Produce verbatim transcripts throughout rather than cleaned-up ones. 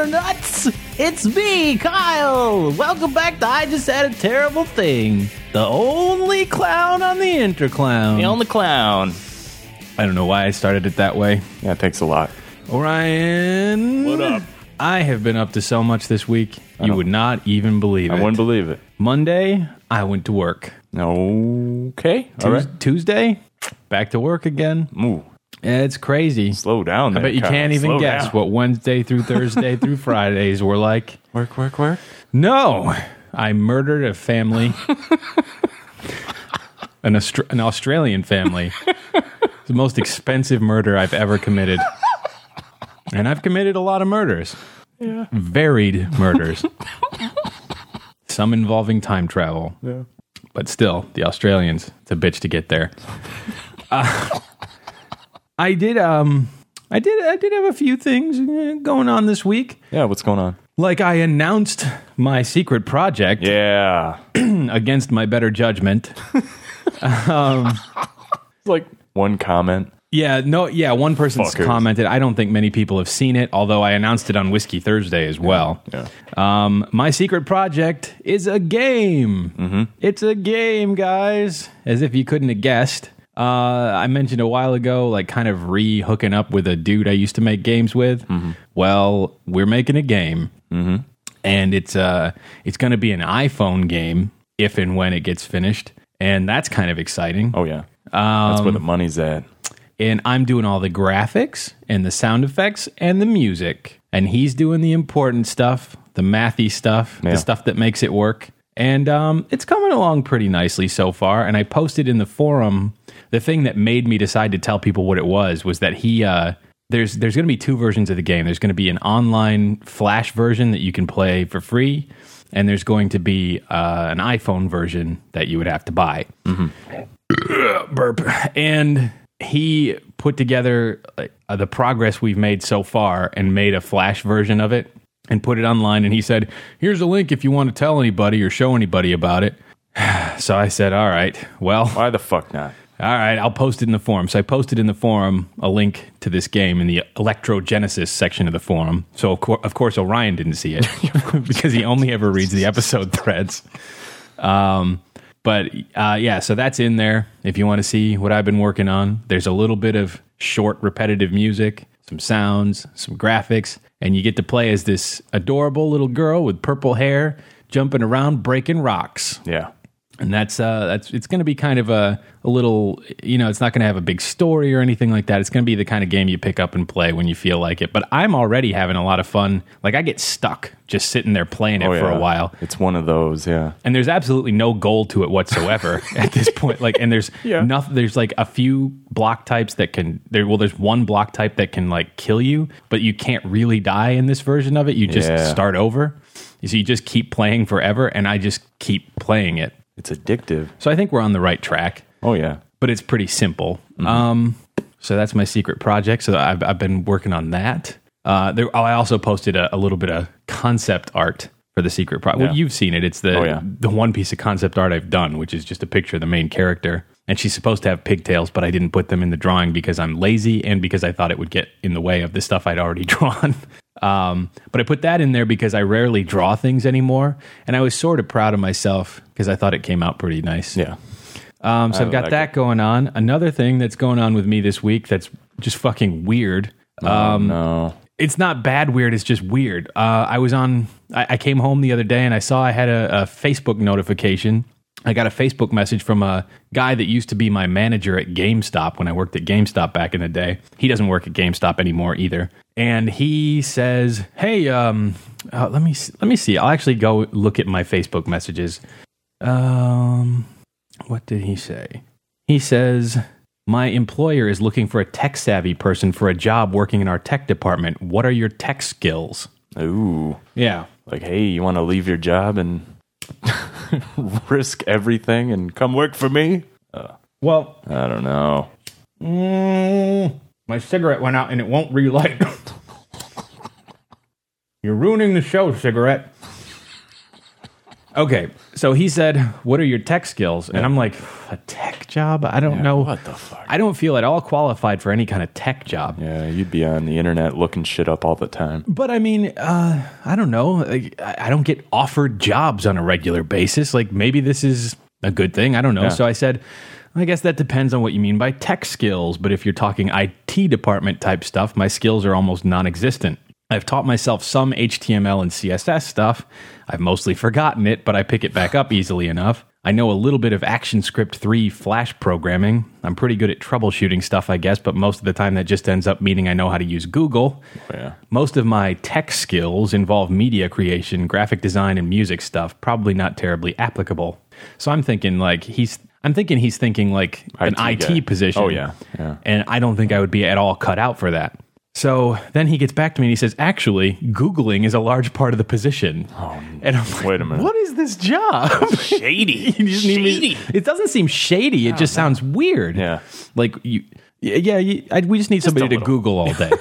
nuts! It's me, Kyle! Welcome back to I Just Said a Terrible Thing. The only clown on the Interclown. The only clown. I don't know why I started it that way. Yeah, thanks a lot. Orion. What up? I have been up to so much this week, you would not even believe it. I wouldn't believe it. Monday, I went to work. Okay. All Tues- right. Tuesday, back to work again. Ooh, It's crazy. slow down there, I bet you Kyle. can't even Slow guess down. what Wednesday through Thursday through Fridays were like. Work, work, work. No, I murdered a family, an, Aust- an Australian family. It's the most expensive murder I've ever committed. And I've committed a lot of murders. Yeah. Varied murders. Some involving time travel. Yeah. But still, the Australians, it's a bitch to get there. Uh, I did um I did I did have a few things going on this week. Yeah, what's going on? Like I announced my secret project Yeah. against my better judgment. Like one comment. Yeah, no, yeah, one person's Fuckers. commented. I don't think many people have seen it, although I announced it on Whiskey Thursday as well. Yeah. Um, my secret project is a game. Mm-hmm. It's a game, guys. As if you couldn't have guessed. Uh, I mentioned a while ago, like kind of re-hooking up with a dude I used to make games with. Mm-hmm. Well, we're making a game. Mm-hmm. And it's uh, it's going to be an iPhone game if and when it gets finished. And that's kind of exciting. Oh, yeah. That's where the money's at. And I'm doing all the graphics and the sound effects and the music. And he's doing the important stuff, the mathy stuff, Yeah. the stuff that makes it work. And um, it's coming along pretty nicely so far. And I posted in the forum, the thing that made me decide to tell people what it was, was that he, uh, there's there's going to be two versions of the game. There's going to be an online Flash version that you can play for free. And there's going to be uh, an iPhone version that you would have to buy. Mm-hmm. Burp. And he put together uh, the progress we've made so far and made a Flash version of it and put it online. And he said, here's a link if you want to tell anybody or show anybody about it. So I said, all right, well, Why the fuck not? all right, I'll post it in the forum. So I posted in the forum a link to this game in the Electrogenesis section of the forum. So, of, cour- of course, Orion didn't see it because he only ever reads the episode threads. Um, but, uh, yeah, so that's in there if you want to see what I've been working on. There's a little bit of short, repetitive music, some sounds, some graphics, and you get to play as this adorable little girl with purple hair jumping around, breaking rocks. Yeah. And that's uh, that's it's going to be kind of a, a little, you know, it's not going to have a big story or anything like that. It's going to be the kind of game you pick up and play when you feel like it. But I'm already having a lot of fun. Like I get stuck just sitting there playing it Oh, for yeah. a while. It's one of those, yeah. And there's absolutely no goal to it whatsoever at this point. Like, and there's Yeah. nothing. There's like a few block types that can. There, well, there's one block type that can like kill you, but you can't really die in this version of it. You just Yeah. start over. So you just keep playing forever, and I just keep playing it. It's addictive. So I think we're on the right track. Oh, yeah. But it's pretty simple. Um, so that's my secret project. So I've, I've been working on that. Uh, there, oh, I also posted a, a little bit of concept art for the secret project. Well, Yeah. you've seen it. It's the Oh, yeah. the one piece of concept art I've done, which is just a picture of the main character. And she's supposed to have pigtails, but I didn't put them in the drawing because I'm lazy and because I thought it would get in the way of the stuff I'd already drawn. Um, but I put that in there because I rarely draw things anymore. And I was sort of proud of myself because I thought it came out pretty nice. Yeah. Um, so I I've got like that it. going on. Another thing that's going on with me this week that's just fucking weird. Um, no. It's not bad weird. It's just weird. Uh, I was on, I, I came home the other day and I saw I had a, a Facebook notification. I got a Facebook message from a guy that used to be my manager at GameStop when I worked at GameStop back in the day. He doesn't work at GameStop anymore either. And he says, "Hey, um, uh, let me let me see. I'll actually go look at my Facebook messages. Um, what did he say? He says, my employer is looking for a tech-savvy person for a job working in our tech department. What are your tech skills?" Ooh. Yeah. Like, hey, you want to leave your job and risk everything and come work for me? Uh, Well, I don't know. mm, my cigarette went out and it won't relight. You're ruining the show, cigarette. Okay, so he said, "What are your tech skills?" And I'm like, "A tech job? I don't Yeah, know. what the fuck? I don't feel at all qualified for any kind of tech job." Yeah, you'd be on the internet looking shit up all the time. But I mean, uh, I don't know. Like, I I don't get offered jobs on a regular basis. Like, maybe this is a good thing. I don't know. Yeah. So I said, I guess that depends on what you mean by tech skills. But if you're talking I T department type stuff, my skills are almost non-existent. I've taught myself some H T M L and C S S stuff. I've mostly forgotten it, but I pick it back up easily enough. I know a little bit of ActionScript three Flash programming. I'm pretty good at troubleshooting stuff, I guess, but most of the time that just ends up meaning I know how to use Google. Yeah. Most of my tech skills involve media creation, graphic design, and music stuff, probably not terribly applicable. So I'm thinking like he's I'm thinking he's thinking like an I T I T guy. position. Oh, yeah. Yeah. And I don't think I would be at all cut out for that. So then he gets back to me and he says, actually, Googling is a large part of the position. Oh, and I'm like, wait a minute. What is this job? Shady. You just need me- Shady. it doesn't seem shady. It just sounds weird. Yeah. Like, you, yeah, you, I, we just need somebody a to little. Google all day.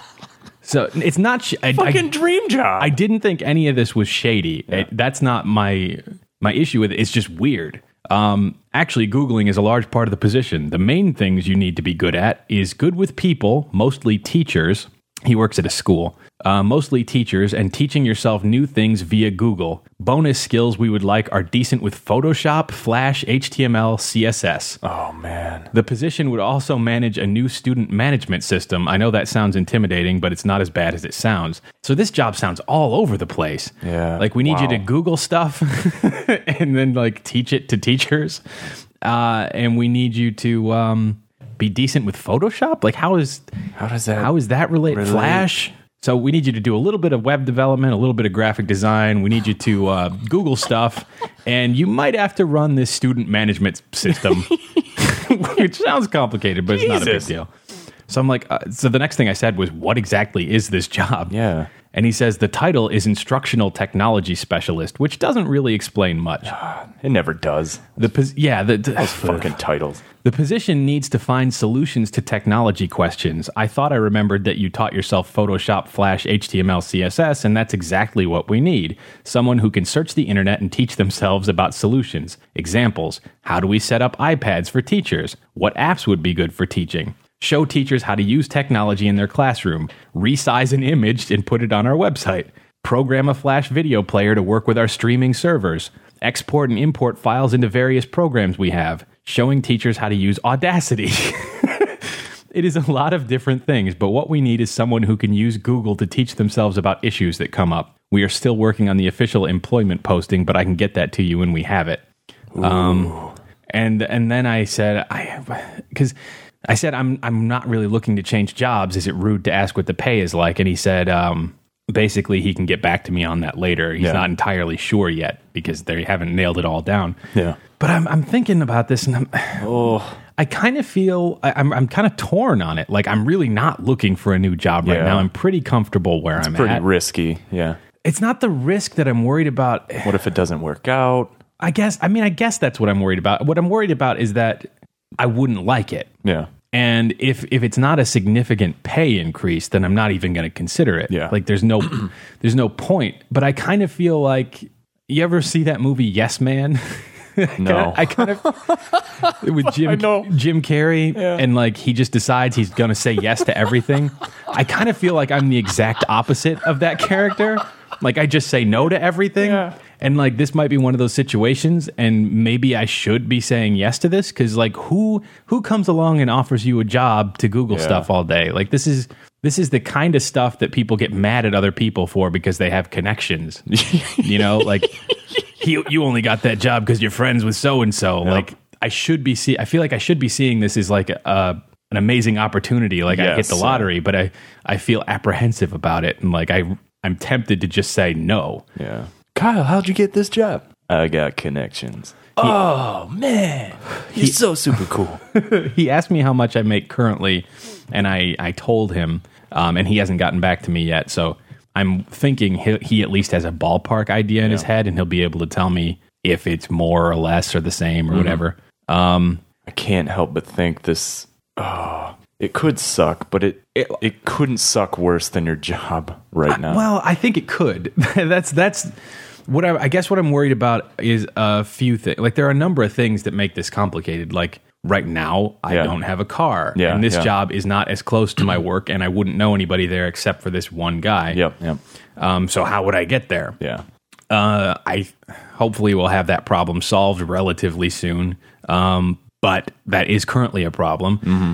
So it's not, sh- I, Fucking I, dream job. I didn't think any of this was shady. Yeah. It- that's not my my issue with it. It's just weird. Um, actually, Googling is a large part of the position. The main things you need to be good at is good with people, mostly teachers. He works at a school. Uh, mostly teachers, and teaching yourself new things via Google. Bonus skills we would like are decent with Photoshop, Flash, H T M L, C S S. Oh, man. The position would also manage a new student management system. I know that sounds intimidating, but it's not as bad as it sounds. So this job sounds all over the place. Yeah. Like we need you Wow. to Google stuff and then like teach it to teachers. Uh, and we need you to um, be decent with Photoshop. Like how is How does that... how is that relate? relate? Flash? So we need you to do a little bit of web development, a little bit of graphic design. We need you to uh, Google stuff, and you might have to run this student management system, which sounds complicated, but it's not a big Jesus. deal. So I'm like, uh, so the next thing I said was, what exactly is this job? Yeah. And he says the title is Instructional Technology Specialist, which doesn't really explain much. It never does. The pos- yeah, the, the Fucking titles. the position needs to find solutions to technology questions. I thought I remembered that you taught yourself Photoshop, Flash, H T M L, C S S, and that's exactly what we need. Someone who can search the internet and teach themselves about solutions. Examples: how do we set up iPads for teachers? What apps would be good for teaching? Show teachers how to use technology in their classroom. Resize an image and put it on our website. Program a Flash video player to work with our streaming servers. Export and import files into various programs we have. Showing teachers how to use Audacity. It is a lot of different things, but what we need is someone who can use Google to teach themselves about issues that come up. We are still working on the official employment posting, but I can get that to you when we have it. Um, and and then I said, I because I said I'm I'm not really looking to change jobs. Is it rude to ask what the pay is like? And he said, um, basically, he can get back to me on that later. He's Yeah. not entirely sure yet because they haven't nailed it all down. Yeah. But I'm I'm thinking about this, and I'm, Oh. I kind of feel I, I'm I'm kind of torn on it. Like I'm really not looking for a new job right Yeah. now. I'm pretty comfortable where I'm Pretty at. risky. Yeah. It's not the risk that I'm worried about. What if it doesn't work out? I guess I mean I guess that's what I'm worried about. What I'm worried about is that I wouldn't like it. Yeah. And if if it's not a significant pay increase, then I'm not even going to consider it. Yeah. Like there's no there's no point. But I kind of feel like you ever see that movie Yes Man? No. I kind of with Jim I know. Jim Carrey, Yeah. and like he just decides he's going to say yes to everything. I kind of feel like I'm the exact opposite of that character. Like I just say no to everything. Yeah. And like this might be one of those situations, and maybe I should be saying yes to this because like who who comes along and offers you a job to Google Yeah. stuff all day? Like this is this is the kind of stuff that people get mad at other people for because they have connections. You know, like he, you only got that job because you're friends with so and so. Like I should be see. I feel like I should be seeing this as like a, an amazing opportunity. Like I hit Yes, the yeah. lottery, but I I feel apprehensive about it, and like I I'm tempted to just say no. Yeah. Kyle, how'd you get this job? I got connections. oh, man. He's so super cool. He asked me how much I make currently, and I, I told him, um, and he hasn't gotten back to me yet. So I'm thinking he, he at least has a ballpark idea in his Yeah. head, and he'll be able to tell me if it's more or less or the same or whatever. Um, I can't help but think this. Oh, it could suck, but it, it it couldn't suck worse than your job right now. well, I think it could. that's that's what I, I guess what I'm worried about is a few things. Like there are a number of things that make this complicated. Like right now, I Yeah. don't have a car, Yeah, and this yeah. job is not as close to my work, and I wouldn't know anybody there except for this one guy. Yep. Yep. Um, so how would I get there? Yeah. Uh, I hopefully will have that problem solved relatively soon. Um, but that is currently a problem. Mm-hmm.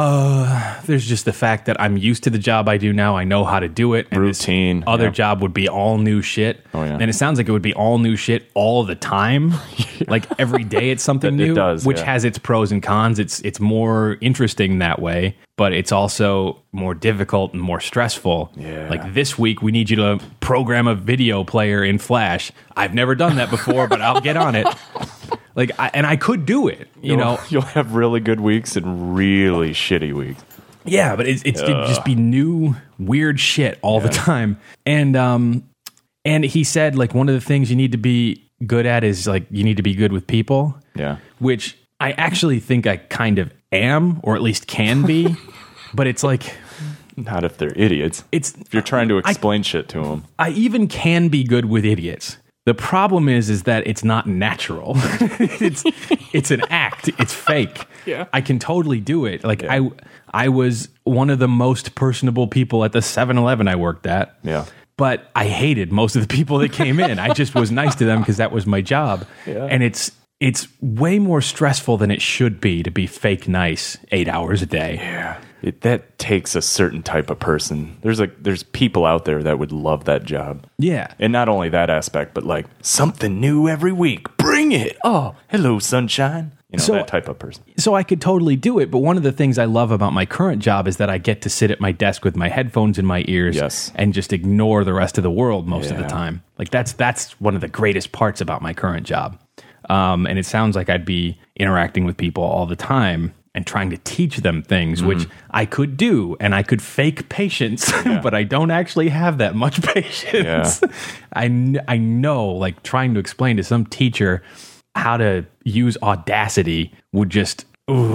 Uh, there's just the fact that I'm used to the job I do now. I know how to do it. And this Routine, other yeah. job would be all new shit. Oh, yeah. And it sounds like it would be all new shit all the time. Like every day it's something It- it new, does, which yeah. has its pros and cons. It's it's more interesting that way, but it's also more difficult and more stressful. Yeah. Like this week we need you to program a video player in Flash. I've never done that before, but I'll get on it. Like, I, and I could do it, you You'll- know. you'll have really good weeks and really shitty weeks. Yeah, but it's it's it'd just be new weird shit all the time. And um, and he said like one of the things you need to be good at is like you need to be good with people. Yeah. Which I actually think I kind of am, or at least can be. But it's like Not if they're idiots. it's If you're trying to explain shit to them. I even can be good with idiots. The problem is, is that it's not natural. it's it's an act. It's fake. Yeah. I can totally do it. Like Yeah. I I was one of the most personable people at the seven eleven I worked at. Yeah. But I hated most of the people that came in. I just was nice to them because that was my job. Yeah. And it's it's way more stressful than it should be to be fake nice eight hours a day. Yeah. It, that takes a certain type of person. There's like there's people out there that would love that job. Yeah. And not only that aspect, but like something new every week. Bring it. Oh, hello, sunshine. You know, So- that type of person. So I could totally do it, but one of the things I love about my current job is that I get to sit at my desk with my headphones in my ears Yes. and just ignore the rest of the world most of the Yeah. time. Like that's that's one of the greatest parts about my current job. Um, and it sounds like I'd be interacting with people all the time and trying to teach them things, Mm-hmm. which I could do, and I could fake patience, but I don't actually have that much patience. Yeah. I, kn- I know, like trying to explain to some teacher how to use Audacity would just,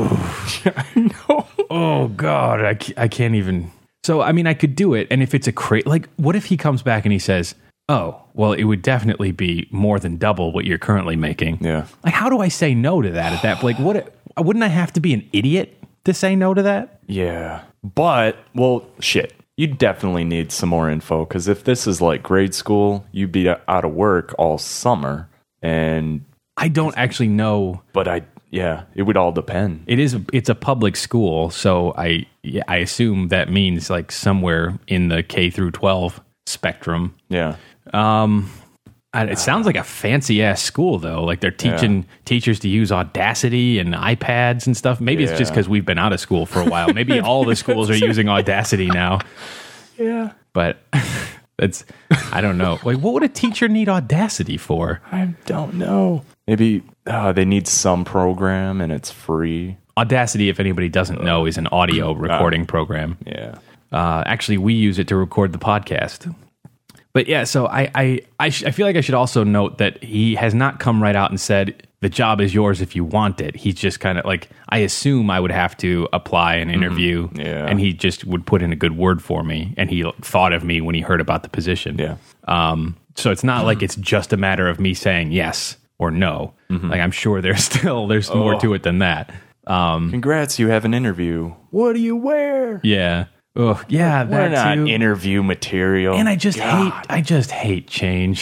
No. oh God, I, ca- I can't even. So, I mean, I could do it. And if it's a crate, like, what if he comes back and he says, oh, well, it would definitely be more than double what you're currently making. Yeah. Like, how do I say no to that at that? Like, what, wouldn't I have to be an idiot to say no to that? Yeah. But, well, shit. You definitely need some more info because if this is like grade school, you'd be out of work all summer. And, I don't actually know. but I, yeah, it would all depend. It is, it's a public school. So I, yeah, I assume that means like somewhere in the K through twelve spectrum. Yeah. Um, I- it sounds like a fancy ass school though. Like they're teaching teachers to use Audacity and iPads and stuff. Maybe it's just Yeah. because we've been out of school for a while. Maybe all the schools are using Audacity now. Yeah. But that's I don't know. Like, what would a teacher need Audacity for? I don't know. Maybe uh, they need some program and it's free. Audacity, if anybody doesn't know, is an audio recording program. Yeah. Uh, actually, we use it to record the podcast. But yeah, so I I I, sh- I feel like I should also note that he has not come right out and said the job is yours if you want it. He's just kind of like, I assume I would have to apply an interview, Yeah. and he just would put in a good word for me, and he thought of me when he heard about the position. Yeah. Um. So it's not like it's just a matter of me saying yes or no. Like I'm sure there's still there's more Oh. to it than that. Um. Congrats, you have an interview. What do you wear? Yeah. Oh yeah. We're That not too. interview material. And I just God. hate I just hate change.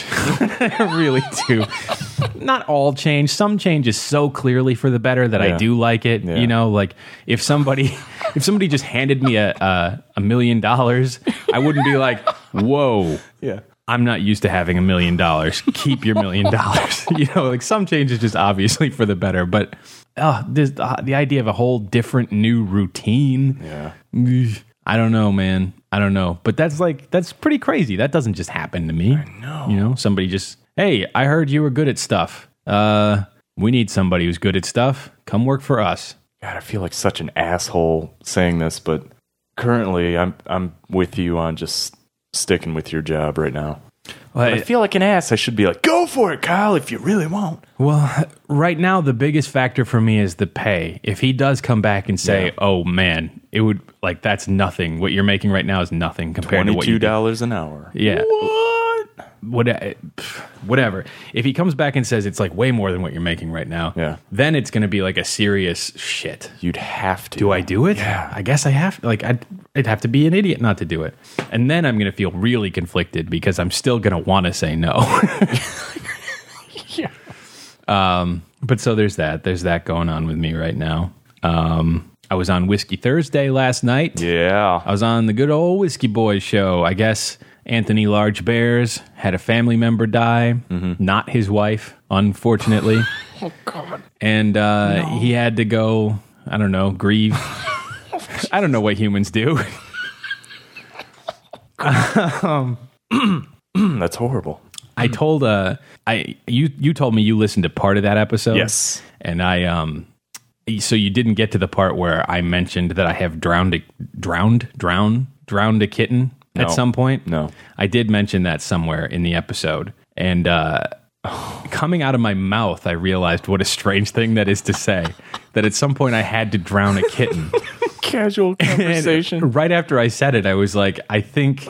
I really do. Not all change. Some change is so clearly for the better that I Yeah. do like it. Yeah. You know, like if somebody if somebody just handed me a a, a million dollars, I wouldn't be like, "Whoa, Yeah. I'm not used to having a million dollars. Keep your million dollars." You know, like some change is just obviously for the better, but uh, this, uh, the idea of a whole different new routine. Yeah. Ugh, I don't know, man. I don't know. But that's like, that's pretty crazy. That doesn't just happen to me. I know. You know, somebody just, hey, I heard you were good at stuff. Uh, we need somebody who's good at stuff. Come work for us. God, I feel like such an asshole saying this, but currently I'm I'm with you on just sticking with your job right now. Well, I feel like an ass. I should be like, go for it, Kyle, if you really want. well, right now, the biggest factor for me is the pay. If he does come back and say, Yeah. oh, man, it would, like, that's nothing. What you're making right now is nothing compared to what you Twenty-two do. dollars an hour. Yeah. What? what, whatever. If he comes back and says it's like way more than what you're making right now, Yeah. then it's going to be like a serious shit. You'd have to. Do I do it? Yeah. I guess I have. Like, I'd, I'd have to be an idiot not to do it. And then I'm going to feel really conflicted because I'm still going to want to say no. Yeah. Um, but so there's that. There's that going on with me right now. Um, I was on Whiskey Thursday last night. Yeah. I was on the good old Whiskey Boys show. I guess Anthony Large Bears had a family member die, mm-hmm. not his wife, unfortunately. Oh, God. And uh, no. he had to go, I don't know, grieve. I don't know what humans do. um, That's horrible. I told uh I you you told me you listened to part of that episode. Yes. And I um so you didn't get to the part where I mentioned that I have drowned a, drowned drowned drowned a kitten no. at some point. No. I did mention that somewhere in the episode. And uh coming out of my mouth I realized what a strange thing that is to say. That at some point I had to drown a kitten. Casual conversation. And right after I said it, I was like, I think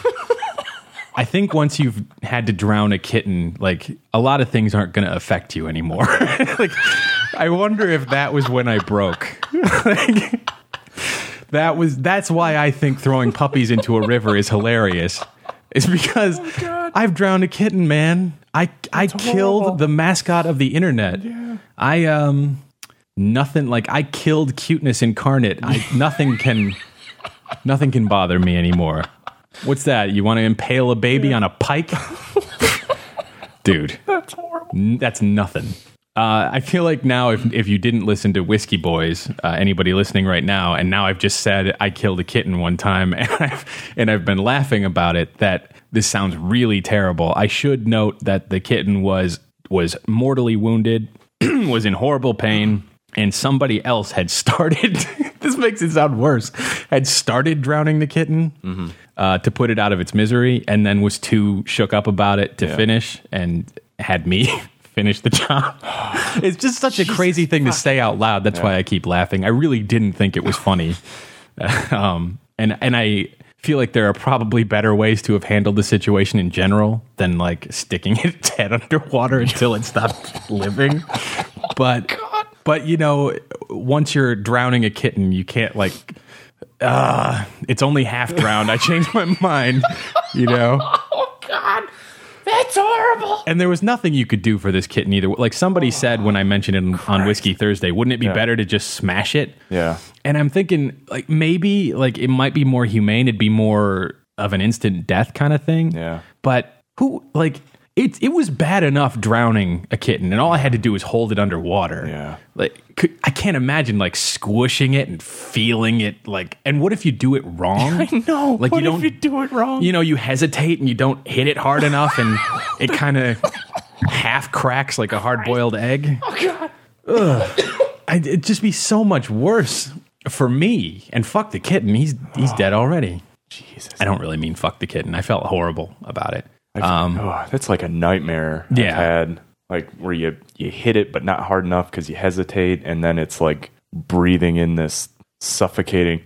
I think once you've had to drown a kitten, like a lot of things aren't going to affect you anymore. Like, I wonder if that was when I broke. Like, that was that's why I think throwing puppies into a river is hilarious. It's because oh I've drowned a kitten, man. I I that's killed horrible. The mascot of the internet. Yeah. I um nothing like I killed cuteness incarnate. I nothing can nothing can bother me anymore. What's that? You want to impale a baby yeah. on a pike? Dude. That's horrible. N- that's nothing. Uh, I feel like now if if you didn't listen to Whiskey Boys, uh, anybody listening right now, and now I've just said I killed a kitten one time, and I've, and I've been laughing about it, that this sounds really terrible. I should note that the kitten was was mortally wounded, was in horrible pain, and somebody else had started... This makes it sound worse. Had started drowning the kitten mm-hmm. uh, to put it out of its misery, and then was too shook up about it to yeah. finish, and had me finish the job. It's just such a crazy thing to say out loud. That's yeah. why I keep laughing. I really didn't think it was funny, um, and and I feel like there are probably better ways to have handled the situation in general than like sticking its head underwater until it stopped living. But. God. But, you know, once you're drowning a kitten, you can't, like, uh, it's only half drowned. I changed my mind, you know? Oh, God. That's horrible. And there was nothing you could do for this kitten either. Like somebody oh, said when I mentioned it Christ. on Whiskey Thursday, wouldn't it be yeah. better to just smash it? Yeah. And I'm thinking, like, maybe, like, it might be more humane. It'd be more of an instant death kind of thing. Yeah. But who, like... It it was bad enough drowning a kitten, and all I had to do was hold it underwater. Yeah, like could, I can't imagine like squishing it and feeling it. Like, and what if you do it wrong? I know. Like what you don't, if you do it wrong? You know, you hesitate and you don't hit it hard enough, and it kind of half cracks like a hard boiled egg. Oh God! Ugh. I, it'd just be so much worse for me. And fuck the kitten. He's he's dead already. Jesus. I don't really mean fuck the kitten. I felt horrible about it. Um, oh, that's like a nightmare yeah. I've had, like where you, you hit it, but not hard enough because you hesitate. And then it's like breathing in this suffocating,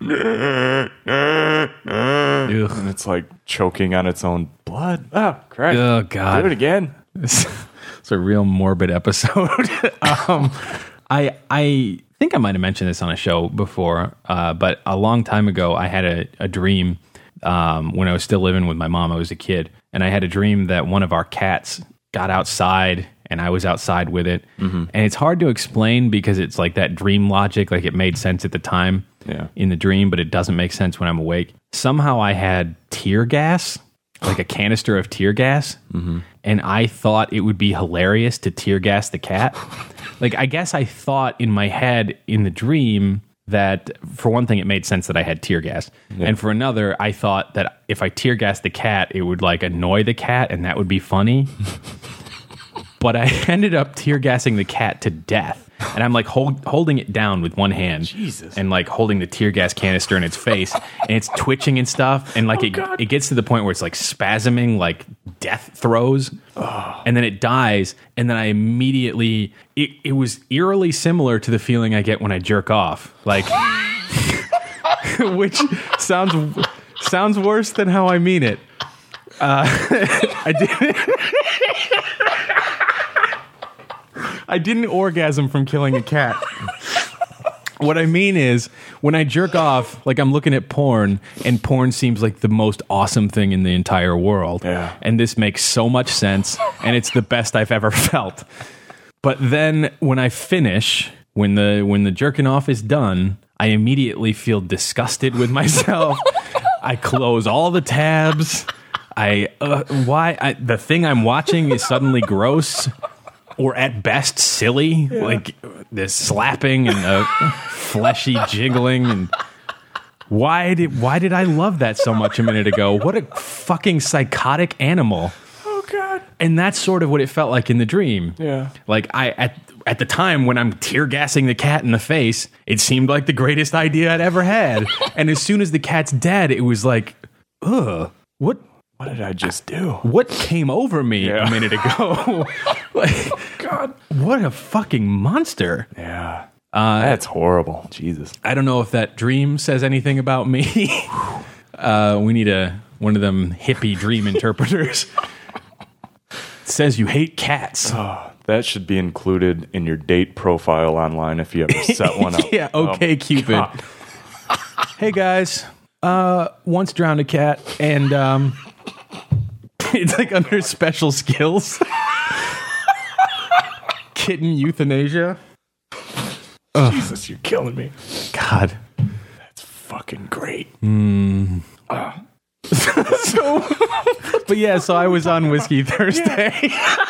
and it's like choking on its own blood. Oh, Christ. Oh, God. Do it again. It's, it's a real morbid episode. um, I, I think I might have mentioned this on a show before, uh, but a long time ago, I had a, a dream um, when I was still living with my mom. I was a kid. And I had a dream that one of our cats got outside and I was outside with it. Mm-hmm. And it's hard to explain because it's like that dream logic, like it made sense at the time yeah. in the dream, but it doesn't make sense when I'm awake. Somehow I had tear gas, like a canister of tear gas. Mm-hmm. And I thought it would be hilarious to tear gas the cat. Like, I guess I thought in my head in the dream that for one thing, it made sense that I had tear gas. Yeah. And for another, I thought that if I tear gassed the cat, it would like annoy the cat and that would be funny. But I ended up tear gassing the cat to death. And I'm like hold, holding it down with one hand. Jesus. And like holding the tear gas canister in its face. And it's twitching and stuff. And like oh, it, God. it gets to the point where it's like spasming, like death throes. Oh. And then it dies. And then I immediately, it, it was eerily similar to the feeling I get when I jerk off. Like, which sounds sounds worse than how I mean it. Uh, I didn't. I didn't orgasm from killing a cat. What I mean is, when I jerk off, like I'm looking at porn, and porn seems like the most awesome thing in the entire world. Yeah. And this makes so much sense, and it's the best I've ever felt. But then when I finish, when the when the jerking off is done, I immediately feel disgusted with myself. I close all the tabs. I uh, why I, the thing I'm watching is suddenly gross. Or at best silly, yeah. Like this slapping and uh, fleshy jiggling. And why did why did I love that so much a minute ago? What a fucking psychotic animal! Oh God! And that's sort of what it felt like in the dream. Yeah, like I at at the time when I'm tear gassing the cat in the face, it seemed like the greatest idea I'd ever had. And as soon as the cat's dead, it was like, ugh, what? What did I just do? What came over me yeah. a minute ago? Like, God, what a fucking monster. Yeah. Uh, That's horrible. Jesus. I don't know if that dream says anything about me. uh, we need a one of them hippie dream interpreters. It says you hate cats. Oh, that should be included in your date profile online if you ever set one up. Yeah, okay, oh, Cupid. God. Hey, guys. Uh, once drowned a cat, and... um. It's like under special skills. Kitten euthanasia. Jesus, you're killing me. God. That's fucking great. Mm. Uh. so, but yeah, so I was on Whiskey Thursday. Yeah.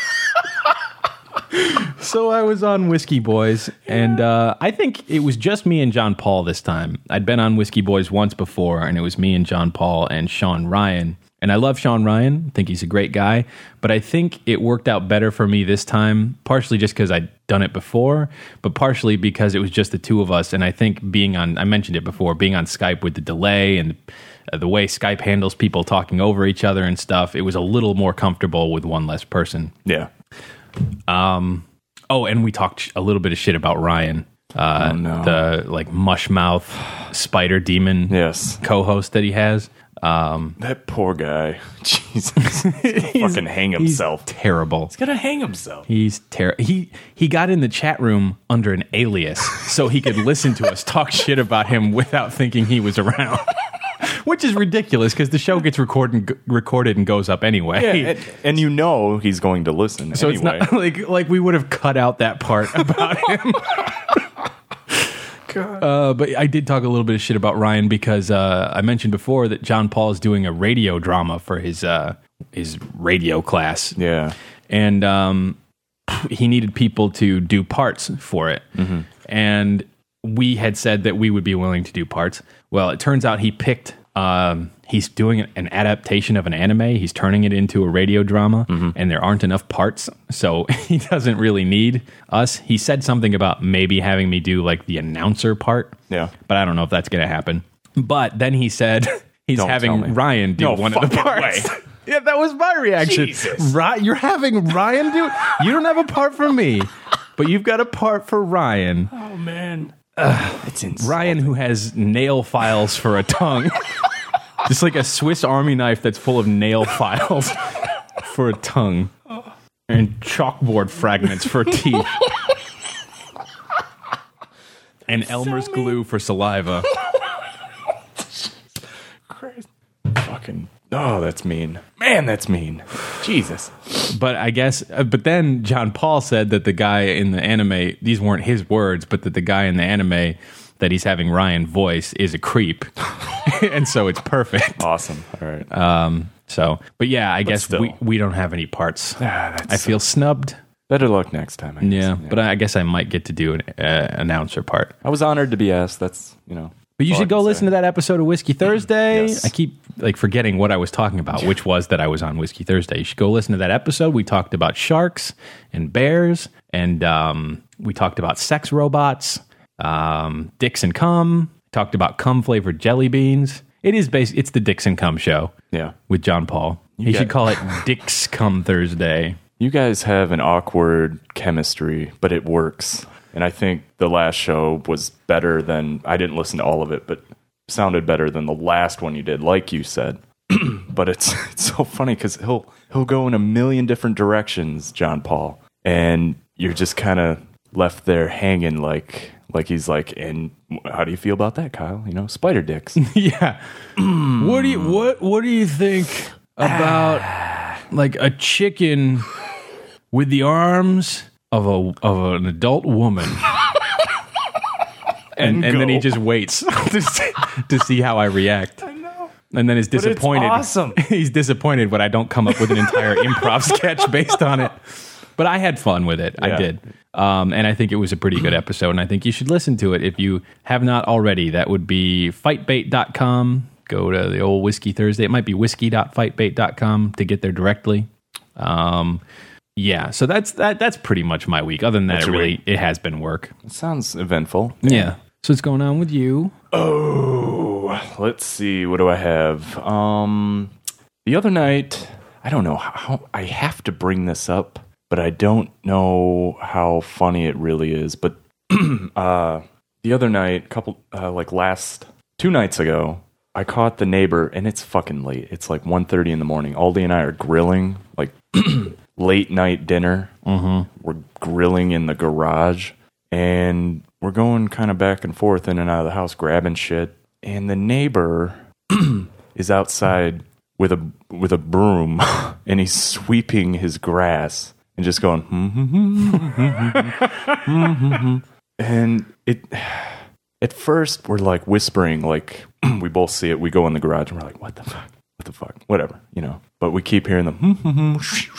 So I was on Whiskey Boys, and uh, I think it was just me and John Paul this time. I'd been on Whiskey Boys once before, and it was me and John Paul and Sean Ryan. And I love Sean Ryan. I think he's a great guy. But I think it worked out better for me this time, partially just because I'd done it before, but partially because it was just the two of us. And I think being on, I mentioned it before, being on Skype with the delay and uh, the way Skype handles people talking over each other and stuff, it was a little more comfortable with one less person. Yeah. Um. Oh, and we talked a little bit of shit about Ryan. Uh, oh, no. The like mush mouth spider demon yes. co-host that he has. Um, that poor guy. Jesus. He's fucking hang himself. He's terrible. He's gonna hang himself. He's terrible. He he got in the chat room under an alias so he could listen to us talk shit about him without thinking he was around. Which is ridiculous because the show gets recorded recorded and goes up anyway. Yeah, and, and you know he's going to listen so anyway. It's not like like we would have cut out that part about him. God. Uh, but I did talk a little bit of shit about Ryan because uh, I mentioned before that John Paul is doing a radio drama for his uh, his radio class. Yeah, and um, he needed people to do parts for it, mm-hmm. and we had said that we would be willing to do parts. Well, it turns out he picked. Um, he's doing an adaptation of an anime. He's turning it into a radio drama, mm-hmm. and there aren't enough parts, so he doesn't really need us. He said something about maybe having me do like the announcer part. Yeah, but I don't know if that's going to happen. But then he said he's don't having Ryan do no one of the parts. Yeah, that was my reaction. Jesus. Right, you're having Ryan do it? You don't have a part for me, but you've got a part for Ryan. Oh man. Uh, it's Ryan, who has nail files for a tongue. Just like a Swiss Army knife that's full of nail files for a tongue. And chalkboard fragments for teeth. And Elmer's so glue for saliva. Christ. Fucking. Oh, that's mean. Man, that's mean. Jesus. But I guess, uh, but then John Paul said that the guy in the anime, these weren't his words, but that the guy in the anime that he's having Ryan voice is a creep. And so it's perfect. Awesome. All right. Um, so, but yeah, I but guess still. we, we don't have any parts. Ah, I feel so snubbed. Better luck next time. I guess. Yeah, yeah, but I guess I might get to do an uh, announcer part. I was honored to be asked. That's, you know. But you should go listen to that episode of Whiskey Thursday. Yes. I keep like forgetting what I was talking about, which was that I was on Whiskey Thursday. You should go listen to that episode. We talked about sharks and bears, and um, we talked about sex robots, um, dicks and cum. Talked about cum flavored jelly beans. It is bas- It's the Dicks and Cum show. Yeah, with John Paul. You he got- should call it Dicks Cum Thursday. You guys have an awkward chemistry, but it works. And I think the last show was better than, I didn't listen to all of it, but sounded better than the last one you did, like you said. but it's it's so funny because he'll he'll go in a million different directions, John Paul, and you're just kind of left there hanging like like he's like, and how do you feel about that, Kyle? You know, spider dicks. Yeah. What do you what what do you think about like a chicken with the arms of a of an adult woman? And, and then he just waits to, see, to see how I react. I know. And then is disappointed. But it's awesome. He's disappointed when I don't come up with an entire improv sketch based on it. But I had fun with it. Yeah. I did. Um, and I think it was a pretty good episode. And I think you should listen to it if you have not already. That would be fight bait dot com. Go to the old Whiskey Thursday. It might be whiskey dot fight bait dot com to get there directly. Um, yeah, so that's that. That's pretty much my week. Other than that, it really week? it has been work. It sounds eventful. Yeah. yeah. So what's going on with you? Oh, let's see. What do I have? Um, the other night, I don't know how I have to bring this up, but I don't know how funny it really is. But uh, the other night, couple uh, like last two nights ago, I caught the neighbor, and it's fucking late. It's like one thirty in the morning. Aldi and I are grilling, like late night dinner. Mm-hmm. We're grilling in the garage, and we're going kind of back and forth in and out of the house, grabbing shit. And the neighbor is outside with a with a broom, and he's sweeping his grass and just going, and it. At first, we're like whispering, like we both see it. We go in the garage and we're like, "What the fuck? What the fuck? Whatever, you know." But we keep hearing them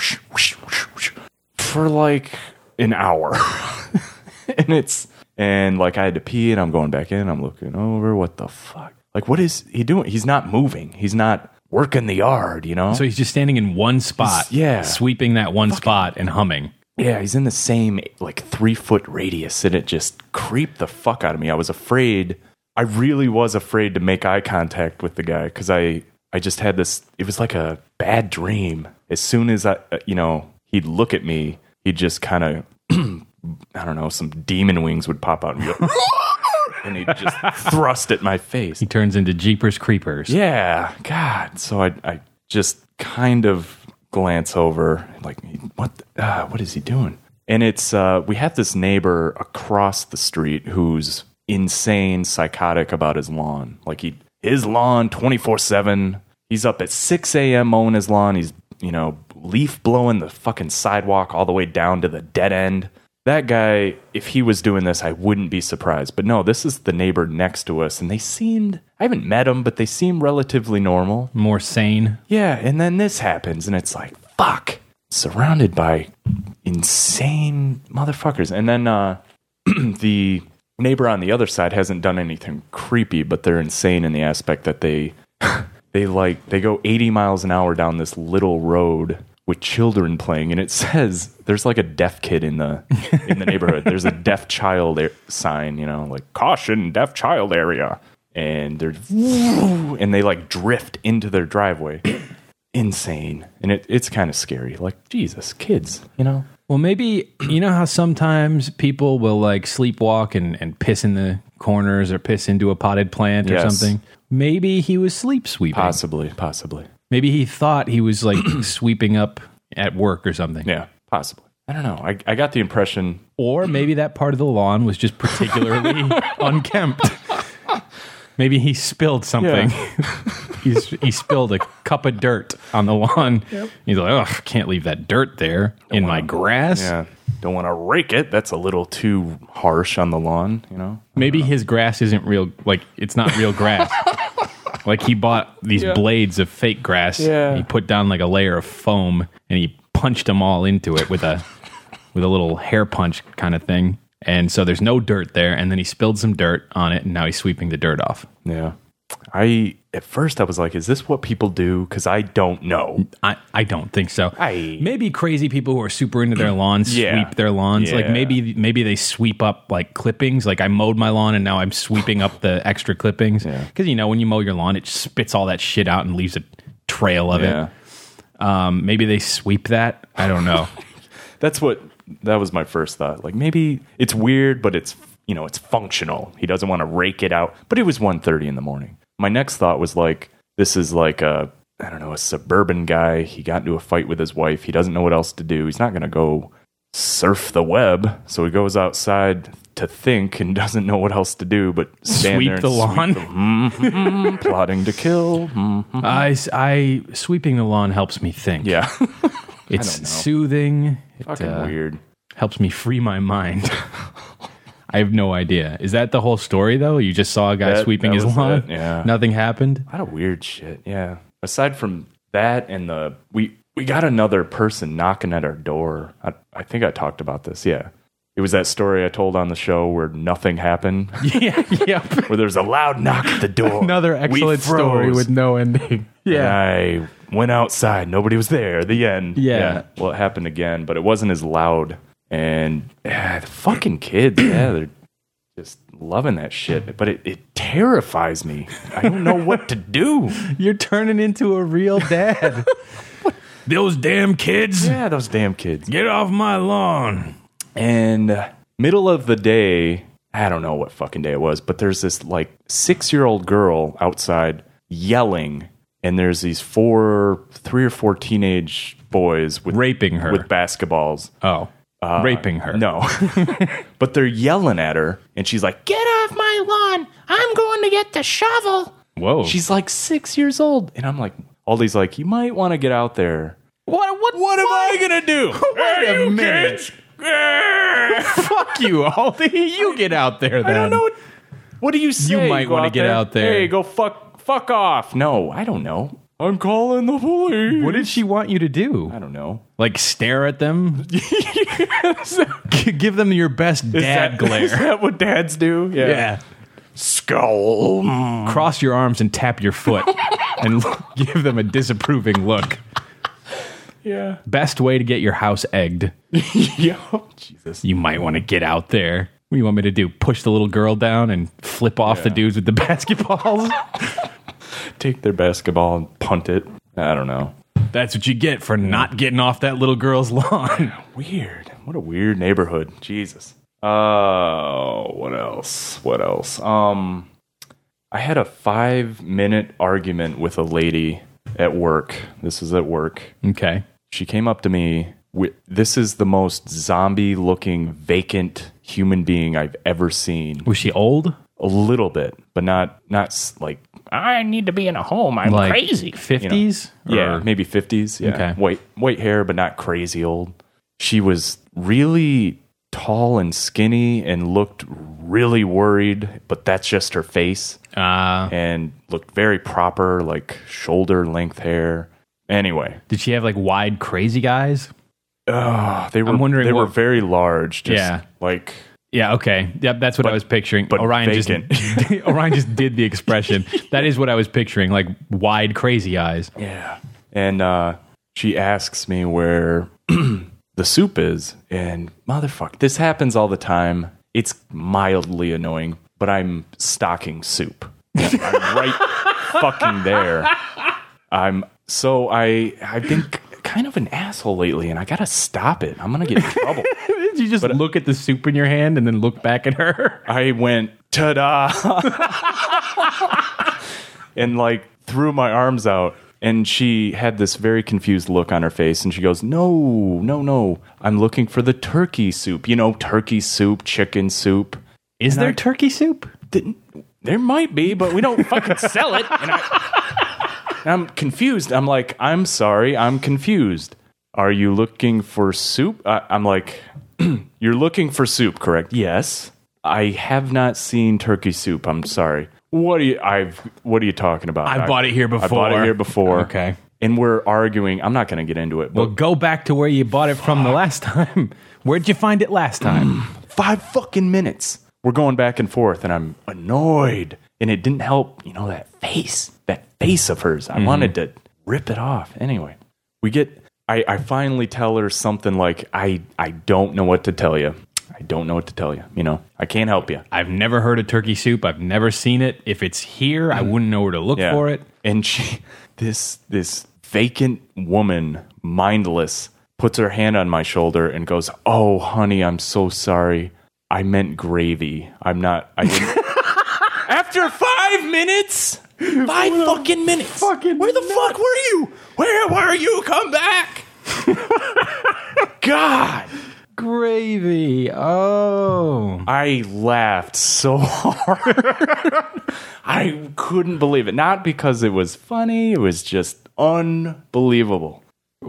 for like an hour, and it's and like I had to pee, and I'm going back in. I'm looking over. What the fuck? Like, what is he doing? He's not moving. He's not working the yard, you know. So he's just standing in one spot, he's, yeah, sweeping that one fucking spot and humming. Yeah, he's in the same, like, three-foot radius, and it just creeped the fuck out of me. I was afraid. I really was afraid to make eye contact with the guy, because I, I just had this, it was like a bad dream. As soon as, I, you know, he'd look at me, he'd just kind of, I don't know, some demon wings would pop out and be like, and he'd just thrust at my face. He turns into Jeepers Creepers. Yeah, God. So I, I just kind of glance over, like, what the, uh, what is he doing? And it's uh we have this neighbor across the street who's insane, psychotic about his lawn. Like, he his lawn twenty-four seven. He's up at six a.m. mowing his lawn. He's, you know, leaf blowing the fucking sidewalk all the way down to the dead end. That guy, if he was doing this, I wouldn't be surprised. But no, this is the neighbor next to us, and they seemed, I haven't met them, but they seem relatively normal. More sane. Yeah, and then this happens, and it's like, fuck. Surrounded by insane motherfuckers. And then uh, the neighbor on the other side hasn't done anything creepy, but they're insane in the aspect that they, they like, they go eighty miles an hour down this little road with children playing, and it says there's like a deaf kid in the in the neighborhood. There's a deaf child er- sign, you know, like caution, deaf child area, and they're and they like drift into their driveway. Insane, and it, it's kind of scary. Like, Jesus, kids, you know. Well, maybe you know how sometimes people will like sleepwalk and, and piss in the corners or piss into a potted plant or yes. something. Maybe he was sleep sweeping. Possibly, possibly. Maybe he thought he was like sweeping up at work or something. Yeah, possibly. I don't know. I, I got the impression. Or maybe that part of the lawn was just particularly unkempt. Maybe he spilled something. Yeah. He's, he spilled a cup of dirt on the lawn. Yep. He's like, oh, can't leave that dirt there don't in wanna, my grass. Yeah. Don't want to rake it. That's a little too harsh on the lawn, you know? Maybe his grass isn't real, like, it's not real grass. Like, he bought these yeah. blades of fake grass. Yeah. He put down like a layer of foam and he punched them all into it with a with a little hair punch kind of thing. And so there's no dirt there. And then he spilled some dirt on it, and now he's sweeping the dirt off. Yeah. I at first I was like, is this what people do? Because I don't know. I, I don't think so. I maybe crazy people who are super into their lawns yeah. sweep their lawns. Yeah. Like maybe maybe they sweep up like clippings. Like I mowed my lawn and now I'm sweeping up the extra clippings. Because yeah. you know when you mow your lawn, it spits all that shit out and leaves a trail of yeah. it. Um, maybe they sweep that. I don't know. That's what that was my first thought. Like maybe it's weird, but it's you know it's functional. He doesn't want to rake it out. But it was one thirty in the morning. My next thought was like, this is like a, I don't know, a suburban guy. He got into a fight with his wife. He doesn't know what else to do. He's not going to go surf the web. So he goes outside to think and doesn't know what else to do but stand Sweep there and the lawn. Sweep the, mm-hmm, plotting to kill. Mm-hmm. I, I sweeping the lawn helps me think. Yeah. It's soothing. It, Fucking uh, weird. helps me free my mind. I have no idea. Is that the whole story, though? You just saw a guy That- sweeping that his was lawn? it, yeah. Nothing happened? A lot of weird shit. Yeah. Aside from that and the we we got another person knocking at our door. I, I think I talked about this. Yeah. It was that story I told on the show where nothing happened. Yeah, yeah. Where there's a loud knock at the door. Another We excellent story froze. with no ending. Yeah. And I went outside. Nobody was there. The end. Yeah. Well, it happened again, but it wasn't as loud. And yeah, the fucking kids, yeah, they're just loving that shit. But it, it terrifies me. I don't know what to do. You're turning into a real dad. Those damn kids. Yeah, those damn kids. Get off my lawn. And uh, middle of the day, I don't know what fucking day it was, but there's this like six-year-old girl outside yelling, and there's these four, three or four teenage boys with Raping her. with basketballs. Oh. Uh, Raping her. No. But they're yelling at her, and she's like, "Get off my lawn. I'm going to get the shovel." Whoa. She's like six years old. And I'm like, Aldi's like, "You might want to get out there." What, what, What am I going to do? Wait a minute. Fuck you, Aldi. You get out there then. I don't know. What, what do you say? You might Go wanna out get out there. Hey, go fuck fuck off. No, I don't know. I'm calling the police. What did she want you to do? I don't know. Like stare at them? G- Give them your best dad Is that, glare. Is that what dads do? Yeah. Yeah. Skull. Cross your arms and tap your foot and give them a disapproving look. Yeah. Best way to get your house egged. Yeah. Jesus. You might want to get out there. What do you want me to do? Push the little girl down and flip off the Yeah. dudes with the basketballs? Take their basketball and punt it. I don't know. That's what you get for not getting off that little girl's lawn. Weird. What a weird neighborhood. Jesus. Uh, what else? What else? Um, I had a five minute argument with a lady at work. This is at work. Okay. She came up to me. With, this is the most zombie looking vacant human being I've ever seen. Was she old? A little bit, but not, not s- like, I need to be in a home. I'm Like crazy. fifties? You know? Yeah, Or- maybe fifties. Yeah. Okay. White, white hair, but not crazy old. She was really tall and skinny and looked really worried, but that's just her face. Uh, And looked very proper, like shoulder length hair. Anyway, did she have like wide, crazy eyes? uh, they were I'm wondering they were what- very large. Just Yeah. like Yeah, okay. Yep, that's what I was picturing. but Orion vacant. just Orion just did the expression. That is what I was picturing, like wide, crazy eyes. yeah. And uh, she asks me where the soup is, and motherfucker, this happens all the time. It's mildly annoying, but I'm stocking soup. I'm right fucking there. I'm so I I've been k- kind of an asshole lately, and I gotta stop it. I'm gonna get in trouble. Did you just look at the soup in your hand and then look back at her? I went ta-da, and like threw my arms out. And she had this very confused look on her face, and she goes, "No, no, no! I'm looking for the turkey soup. You know, turkey soup, chicken soup. Is And there I- turkey soup? Didn't, there might be, but we don't fucking sell it." And I, and I'm confused. I'm like, "I'm sorry, I'm confused. Are you looking for soup?" I, I'm like, "You're looking for soup, correct?" "Yes." "I have not seen turkey soup. I'm sorry." What are you? I've. What are you talking about? I bought it here I bought it before. here before. Okay. And we're arguing. I'm not going to get into it. But Well, go back to where you bought it from the last time. Where'd you find it last time? five fucking minutes. We're going back and forth, and I'm annoyed. And it didn't help. You know that face, that face of hers. I Mm-hmm. wanted to rip it off. Anyway, we get. I, I finally tell her something like, "I I don't know what to tell you. I don't know what to tell you. You know, I can't help you." I've never heard of turkey soup. I've never seen it. If it's here, I wouldn't know where to look Yeah. for it. And she, this this vacant woman, mindless, puts her hand on my shoulder and goes, "Oh, honey, I'm so sorry. I meant gravy. I'm not. I didn't." After five minutes, Five fucking minutes. Fucking Where the fuck were you? Where were you? Come back. God. Gravy. Oh. I laughed so hard. I couldn't believe it. Not because it was funny. It was just unbelievable.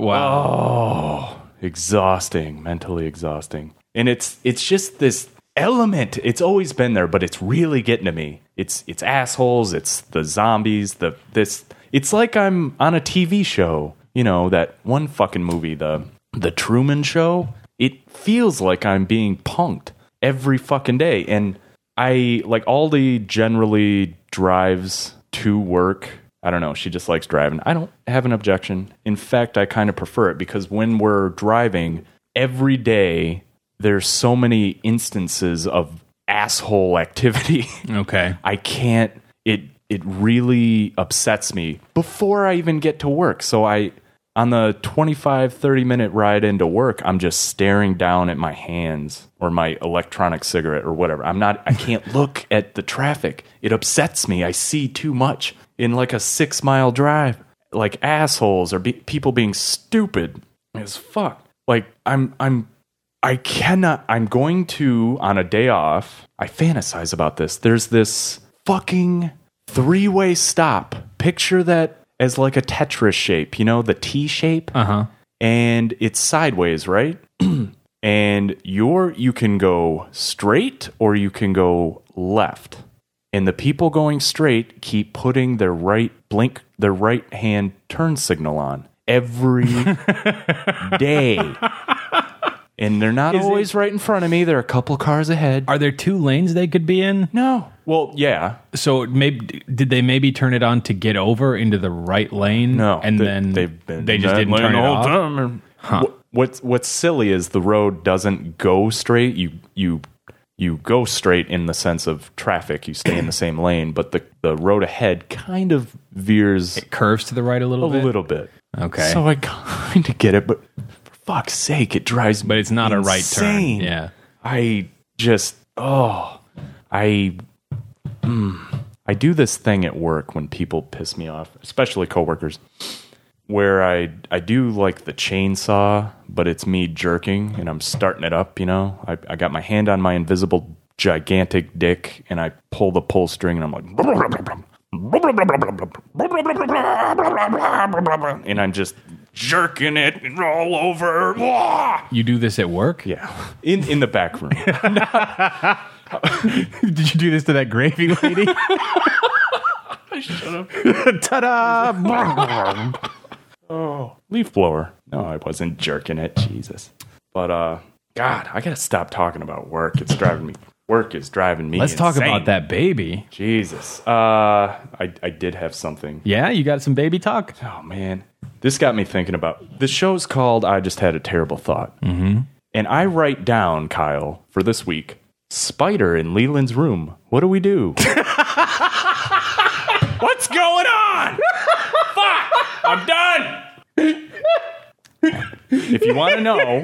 Wow. Oh, exhausting. Mentally exhausting. And it's it's just this element. It's always been there, but it's really getting to me. It's it's assholes. It's the zombies. The this. It's like I'm on a T V show. You know, that one fucking movie, the the Truman Show. It feels like I'm being punked every fucking day. And I, like, Aldi generally drives to work. I don't know. She just likes driving. I don't have an objection. In fact, I kind of prefer it because when we're driving every day, there's so many instances of asshole activity. Okay. I can't, it, it really upsets me before I even get to work. So I... On the twenty-five, thirty minute ride into work, I'm just staring down at my hands or my electronic cigarette or whatever. I'm not, I can't look at the traffic. It upsets me. I see too much in like a six mile drive, like assholes or be, people being stupid as fuck. Like I'm, I'm, I cannot, I'm going to, on a day off, I fantasize about this. There's this fucking three way stop. Picture that as like a Tetris shape, you know, the T shape. Uh-huh. And it's sideways, right? And you're, you can go straight or you can go left. And the people going straight keep putting their right blink, their right hand turn signal on every day. And they're not Is always it- right in front of me. They're a couple cars ahead. Are there two lanes they could be in? No. Well, yeah. So maybe did they maybe turn it on to get over into the right lane? No. and they, then they've been they just that didn't lane turn it the whole off. time. Huh. What- What's what's silly is the road doesn't go straight. You you you go straight in the sense of traffic. You stay in the same lane, but the, the road ahead kind of veers It curves to the right a little a bit. little bit. Okay, So I kind of get it, but for fuck's sake, it drives me but it's not a right turn. insane. Yeah. I just oh I mm, I do this thing at work when people piss me off, especially coworkers, where I I do like the chainsaw, but it's me jerking and I'm starting it up, you know. I, I got my hand on my invisible gigantic dick and I pull the pull string and I'm like and I'm just jerking it all over. You do this at work? Yeah. In in the back room. Did you do this to that gravy lady? Shut up. Ta-da! Oh, leaf blower. No, I wasn't jerking it. Jesus. But, uh, God, I gotta stop talking about work. It's driving me. Work is driving me Let's talk insane. about that baby. Jesus. Uh, I, I did have something. Yeah, you got some baby talk? Oh, man. This got me thinking about... The show's called I Just Had a Terrible Thought. Mm-hmm. And I write down, Kyle, for this week, spider in Leland's room. What do we do? What's going on? Fuck! I'm done! If you want to know...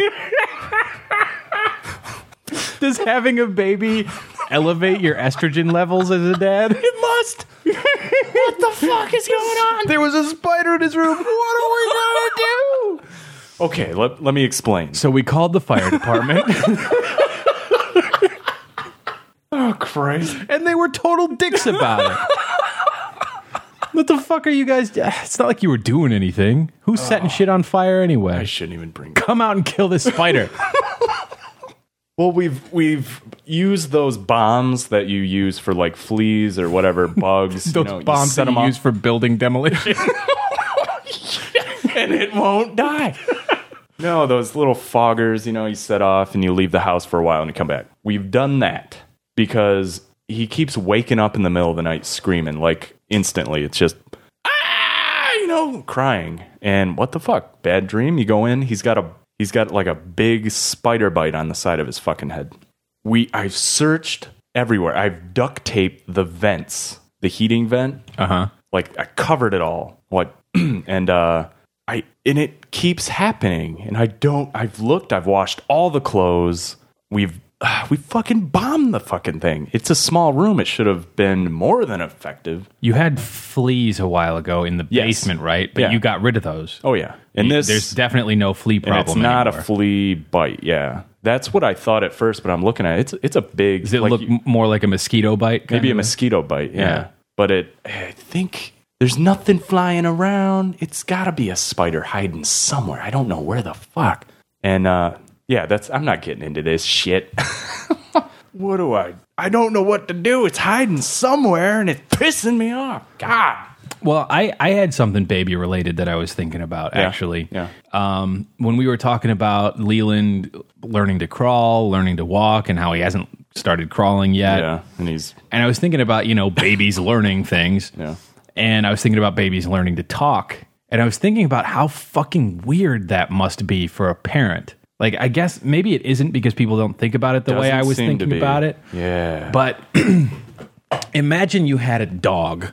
Does having a baby elevate your estrogen levels as a dad? It must! What the fuck is going on? There was a spider in his room. What are we gonna do? Okay, let, let me explain. So we called the fire department, Oh, Christ. and they were total dicks about it. What the fuck are you guys? It's not like you were doing anything. Who's setting shit on fire I anyway? shouldn't even bring... Come out and kill this spider. Well, we've we've used those bombs that you use for like fleas or whatever bugs. Those you know, bombs you set that you them use for building demolition. and it won't die. No, those little foggers, you know, you set off and you leave the house for a while and you come back. We've done that because he keeps waking up in the middle of the night screaming, like instantly. It's just, ah, you know, crying. And what the fuck? Bad dream? You go in, he's got a He's got like a big spider bite on the side of his fucking head. We, I've searched everywhere. I've duct taped the vents, the heating vent. Uh huh. Like I covered it all. What? and uh, I and it keeps happening. And I don't. I've looked. I've washed all the clothes. We've uh, we fucking bombed the fucking thing. It's a small room. It should have been more than effective. You had fleas a while ago in the Yes. basement, right? But Yeah. you got rid of those. Oh yeah, and You- this there's definitely no flea and problem it's not anymore. a flea bite. Yeah, that's what I thought at first, but I'm looking at it. It's it's a big. Does it like look you- m- more like a mosquito bite? maybe a kinda? mosquito bite? Yeah. Yeah. but it. I think there's nothing flying around. It's got to be a spider hiding somewhere. I don't know where the fuck. And uh, yeah, that's. I'm not getting into this shit. What do I? I don't know what to do. It's hiding somewhere, and it's pissing me off. God. Well, I, I had something baby related that I was thinking about, Yeah. actually. Yeah. Um, when we were talking about Leland learning to crawl, learning to walk, and how he hasn't started crawling yet. Yeah, and he's And I was thinking about, you know, babies learning things. yeah. And I was thinking about babies learning to talk. And I was thinking about how fucking weird that must be for a parent. Like, I guess maybe it isn't because people don't think about it the way Doesn't I was seem to thinking be. about it. Yeah. But imagine you had a dog.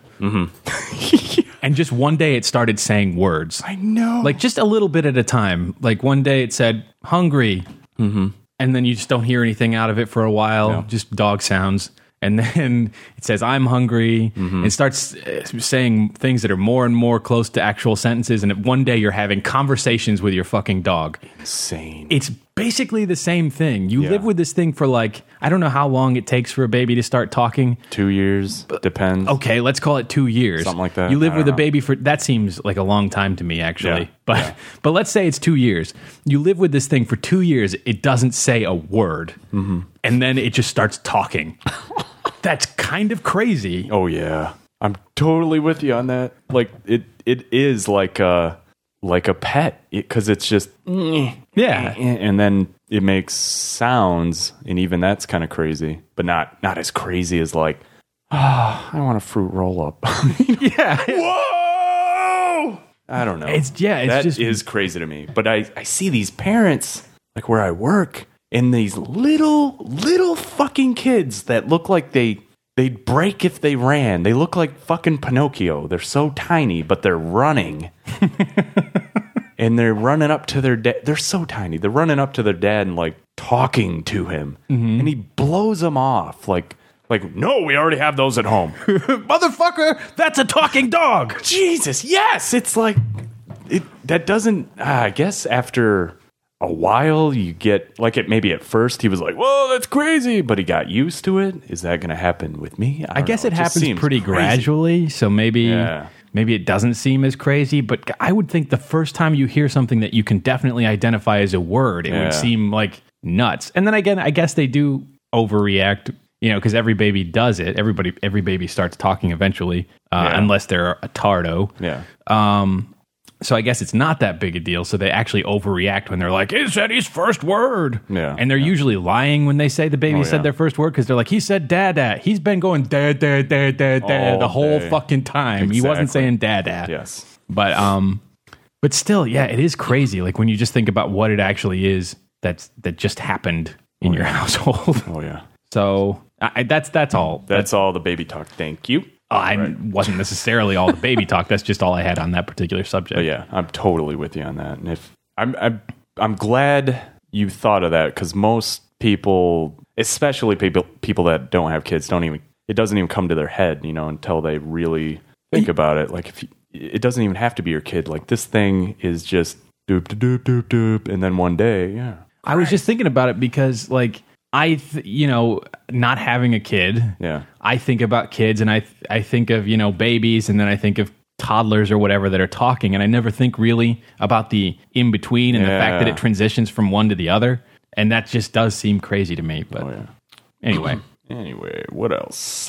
And just one day it started saying words. I know. Like just a little bit at a time. Like one day it said, hungry. Mm-hmm. And then you just don't hear anything out of it for a while, Yeah. just dog sounds. And then it says, I'm hungry. Mm-hmm. It starts uh, saying things that are more and more close to actual sentences. And one day you're having conversations with your fucking dog. insane. It's basically the same thing. You Yeah. live with this thing for like, I don't know how long it takes for a baby to start talking. Two years depends. Okay, let's call it two years. Something like that. You live I with a don't know. baby for, that seems like a long time to me, actually. Yeah. But Yeah. but let's say it's two years. You live with this thing for two years. It doesn't say a word. Mm-hmm. And then it just starts talking. That's kind of crazy. Oh yeah, I'm totally with you on that. Like it, it is like a like a pet because it's just Yeah. and then it makes sounds, and even that's kind of crazy, but not not as crazy as like, ah, I want a fruit roll up. Yeah. Whoa! I don't know. It's- yeah, it's that just- is crazy to me. But I, I see these parents, like where I work, and these little, little fucking kids that look like they, they'd break if they ran. They look like fucking Pinocchio. They're so tiny, but they're running. And they're running up to their dad. They're so tiny. They're running up to their dad and like talking to him. And he blows them off like, like, no, we already have those at home. Motherfucker, that's a talking dog. Jesus, yes. It's like it that doesn't uh, I guess after a while you get like it maybe at first he was like, whoa, that's crazy, but he got used to it. Is that gonna happen with me? I don't guess know. it just happens seems pretty crazy. gradually, so maybe Yeah. maybe it doesn't seem as crazy, but I would think the first time you hear something that you can definitely identify as a word, it Yeah. would seem like nuts. And then again, I guess they do overreact, you know, because every baby does it. Everybody, every baby starts talking eventually, uh, Yeah. unless they're a tardo. Yeah. Um, so I guess it's not that big a deal. So they actually overreact when they're like, "He said his first word." Yeah. And they're usually lying when they say the baby Oh, said yeah. their first word because they're like, "He said dada." He's been going dad, dad, dad, dad, dad All the whole day. fucking time. He wasn't Exactly. saying dada. Yes. But um, but still, yeah, it is crazy. Like when you just think about what it actually is that's that just happened in your household. Oh yeah. So I, that's that's all. That's all the baby talk. Thank you. I Right. wasn't necessarily all the baby talk. That's just all I had on that particular subject. But yeah, I'm totally with you on that. And if I'm, I'm, I'm glad you thought of that because most people, especially people, people that don't have kids, don't even. It doesn't even come to their head, you know, until they really think about it. Like if you, it doesn't even have to be your kid. Like this thing is just doop doop doop doop, and then one day, yeah. I was just thinking about it because, like, I, th- you know, not having a kid, Yeah. I think about kids and I, th- I think of, you know, babies and then I think of toddlers or whatever that are talking. And I never think really about the in between and the fact that Yeah. it transitions from one to the other. And that just does seem crazy to me. But Oh yeah. anyway, Anyway, what else?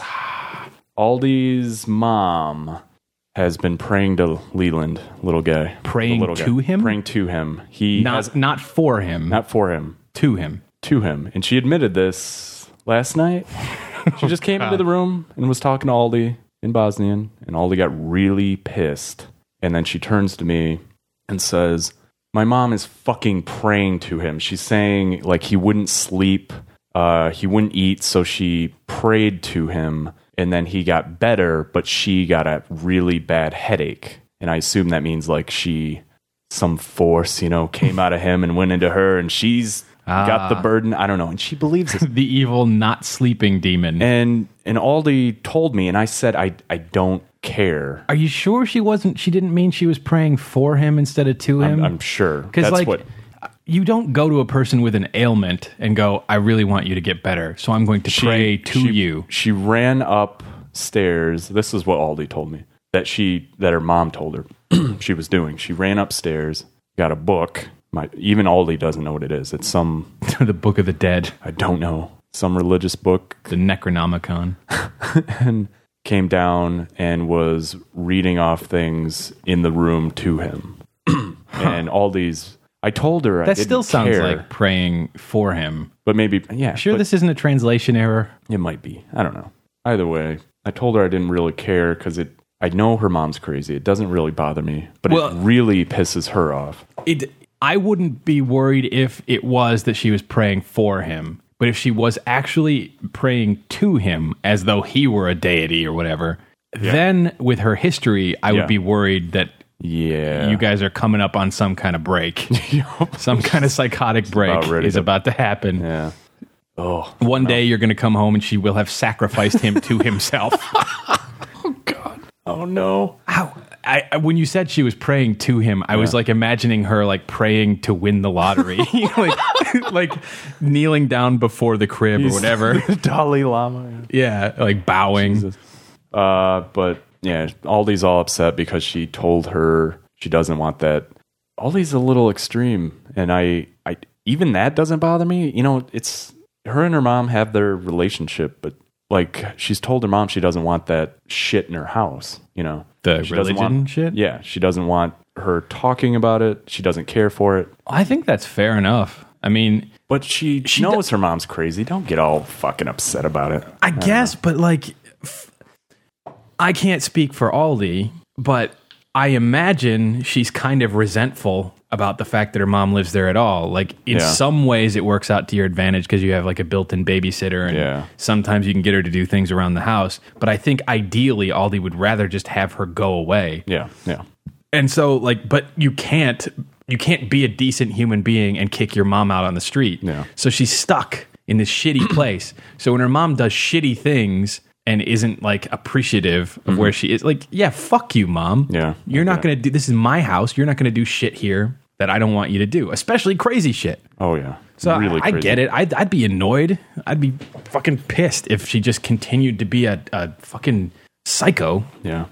Aldi's mom has been praying to Leland, little guy. Praying The little to guy. him? Praying to him. He not, has, not for him, not for him, to him. to him. And she admitted this last night. She just came into the room and was talking to Aldi in Bosnian, and Aldi got really pissed. And then she turns to me and says, my mom is fucking praying to him. She's saying, like, he wouldn't sleep, uh, he wouldn't eat, so she prayed to him, and then he got better, but she got a really bad headache. And I assume that means, like, she, some force, you know, came out of him and went into her, and she's Ah. got the burden. I don't know. And she believes it. The evil not sleeping demon. And and Aldi told me, and I said, I, I don't care. Are you sure she wasn't, she didn't mean she was praying for him instead of to him? I'm, I'm sure. Because, That's like, what, you don't go to a person with an ailment and go, I really want you to get better, so I'm going to she, pray to she, you. She ran upstairs. This is what Aldi told me, that she, that her mom told her she was doing. She ran upstairs, got a book. My, even Aldi doesn't know what it is. It's some... The Book of the Dead. I don't know. Some religious book. The Necronomicon. And came down and was reading off things in the room to him. And all these... I told her I That didn't still sounds care, like praying for him. But maybe... Yeah. Sure but this isn't a translation error? it might be. I don't know. Either way, I told her I didn't really care because it... I know her mom's crazy. It doesn't really bother me. But Well- it really pisses her off. It. I wouldn't be worried if it was that she was praying for him. But if she was actually praying to him as though he were a deity or whatever, Yeah. then with her history, I Yeah. would be worried that Yeah. you guys are coming up on some kind of break. Some kind of psychotic break about ready is to- about to happen. Yeah. Oh. One day you're going to come home and she will have sacrificed him to himself. God. Oh, no. How? I, I- when you said she was praying to him, I was like imagining her like praying to win the lottery, like like kneeling down before the crib or whatever. Dalai Lama. Yeah, like bowing. Jesus. Uh, but yeah, Aldi's all upset because she told her she doesn't want that. Aldi's a little extreme, and I, I even that doesn't bother me. You know, it's her and her mom have their relationship, but like she's told her mom she doesn't want that shit in her house. You know, The She doesn't religion want- shit? Yeah, she doesn't want her talking about it. She doesn't care for it. I think that's fair enough. I mean, But she, She knows her mom's crazy. Don't get all fucking upset about it. I guess, but like, f- I can't speak for Aldi, but I imagine she's kind of resentful about the fact that her mom lives there at all. Like, in Yeah. some ways, it works out to your advantage because you have like a built-in babysitter, and Yeah. sometimes you can get her to do things around the house. But I think ideally, Aldi would rather just have her go away. Yeah, yeah. And so, like, but you can't, you can't be a decent human being and kick your mom out on the street. Yeah. So she's stuck in this shitty place. So when her mom does shitty things and isn't like appreciative of where she is, like, yeah, fuck you, mom. Yeah. You're not Okay. going to do, this is my house. You're not going to do shit here that I don't want you to do, especially crazy shit. Oh, yeah. So really I, I crazy. get it. I'd, I'd be annoyed. I'd be fucking pissed if she just continued to be a, a fucking psycho. Yeah.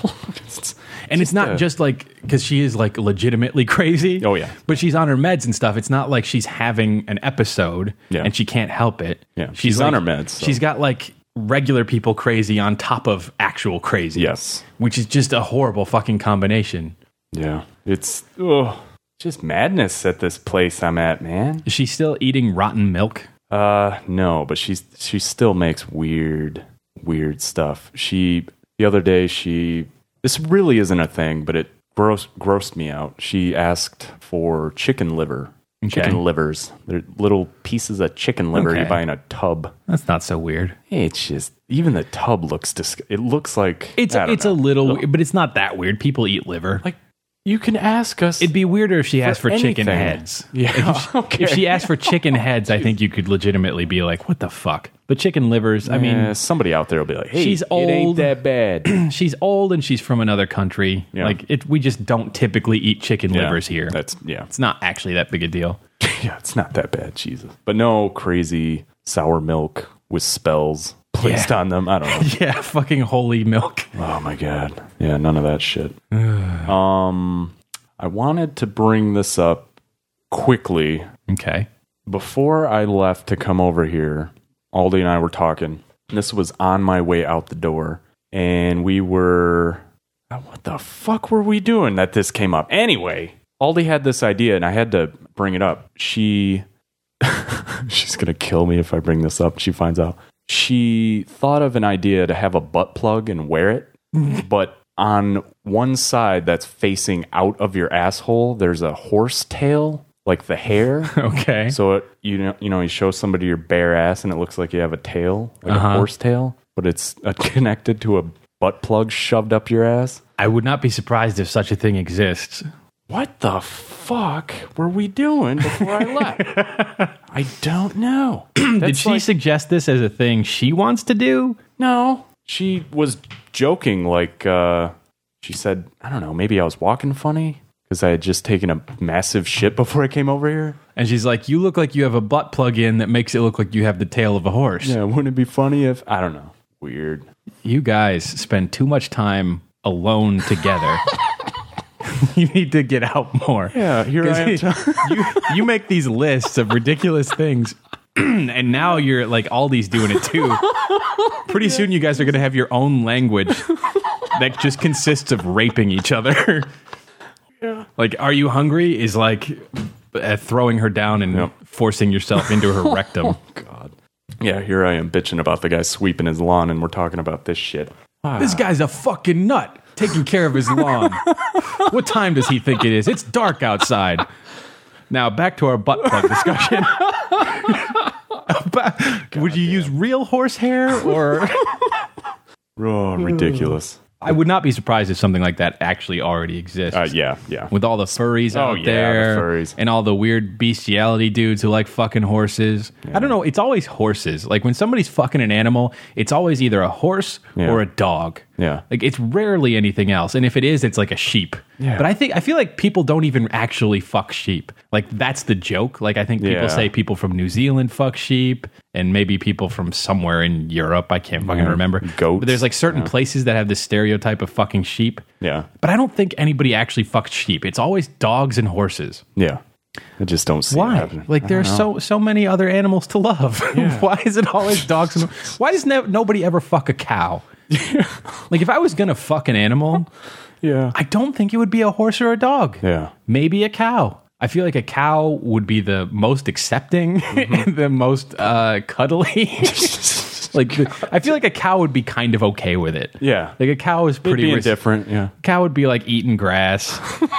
And it's not uh, just like, because she is like legitimately crazy. Oh, yeah. But she's on her meds and stuff. It's not like she's having an episode Yeah. and she can't help it. Yeah, she's on like- her meds, so- She's got like regular people crazy on top of actual crazy. Yes. Which is just a horrible fucking combination. Yeah. It's oh, just madness at this place I'm at, man. Is she still eating rotten milk? Uh, no, but she's she still makes weird, weird stuff. She the other day she this really isn't a thing, but it gross grossed me out. She asked for chicken liver. Okay. Chicken livers. They're little pieces of chicken liver Okay. you buy in a tub. That's not so weird. It's just even the tub looks dis- it looks like It's I don't it's know. a little, but it's not that weird. People eat liver. like you can ask us. It'd be weirder if she asked for chicken anything. heads. Yeah, If she, okay. if she asked for chicken heads, I think you could legitimately be like, what the fuck? But chicken livers, I mean, Eh, somebody out there will be like, "Hey, she's it ain't old. that bad." she's old and she's from another country. Yeah. Like, it, we just don't typically eat chicken Yeah, livers here. That's yeah, It's not actually that big a deal. yeah. It's not that bad, Jesus. But no crazy sour milk with spells placed Yeah. on them. I don't know. Yeah, fucking holy milk. Oh my god. Yeah, none of that shit. um, I wanted to bring this up quickly Okay. before I left to come over here. Aldi and I were talking. This was on my way out the door, and we were. What the fuck were we doing that this came up? Anyway, Aldi had this idea, and I had to bring it up. She. She's going to kill me if I bring this up. She finds out. She thought of an idea to have a butt plug and wear it, but on one side that's facing out of your asshole, there's a horse tail, like the hair. Okay. So it, you know, you know, you show somebody your bare ass, and it looks like you have a tail, like Uh-huh. a horse tail, but it's uh, connected to a butt plug shoved up your ass. I would not be surprised if such a thing exists. what the fuck were we doing before I left? I don't know. Did she like, suggest this as a thing she wants to do? No. She was joking, like, uh, she said, I don't know, maybe I was walking funny because I had just taken a massive shit before I came over here. And she's like, you look like you have a butt plug in that makes it look like you have the tail of a horse. Yeah, wouldn't it be funny if, I don't know, weird. You guys spend too much time alone together. You need to get out more. Yeah, here I am. T- you, you make these lists of ridiculous things. And now you're like Aldi's doing it too. Pretty soon you guys are going to have your own language that just consists of raping each other. Yeah. Like, are you hungry is like uh, throwing her down and yep. forcing yourself into her rectum. Oh, God. Yeah, here I am bitching about the guy sweeping his lawn and we're talking about this shit. Ah. This guy's a fucking nut taking care of his lawn. What time does he think it is? It's dark outside. Now, back to our butt plug discussion. God, would you damn. use real horsehair or? Oh, ridiculous. I would not be surprised if something like that actually already exists. Uh, yeah, yeah. With all the furries oh, out yeah, there the furries. And all the weird bestiality dudes who like fucking horses. Yeah. I don't know. It's always horses. Like when somebody's fucking an animal, it's always either a horse yeah. or a dog. Yeah. Like it's rarely anything else. And if it is, it's like a sheep. Yeah. But I think I feel like people don't even actually fuck sheep. Like that's the joke. Like I think people yeah. say people from New Zealand fuck sheep and maybe people from somewhere in Europe. I can't fucking yeah. remember. Goats. But there's like certain yeah. places that have this stereotype of fucking sheep. Yeah. But I don't think anybody actually fucks sheep. It's always dogs and horses. Yeah. I just don't see why. it happening. Like there's so so many other animals to love. Yeah. Why is it always dogs? And why does ne- nobody ever fuck a cow? Like if I was gonna fuck an animal, yeah, I don't think it would be a horse or a dog. Yeah, maybe a cow. I feel like a cow would be the most accepting, mm-hmm. the most uh, cuddly. Like the, I feel like a cow would be kind of okay with it. Yeah, like a cow is pretty res- indifferent. Yeah, cow would be like eating grass.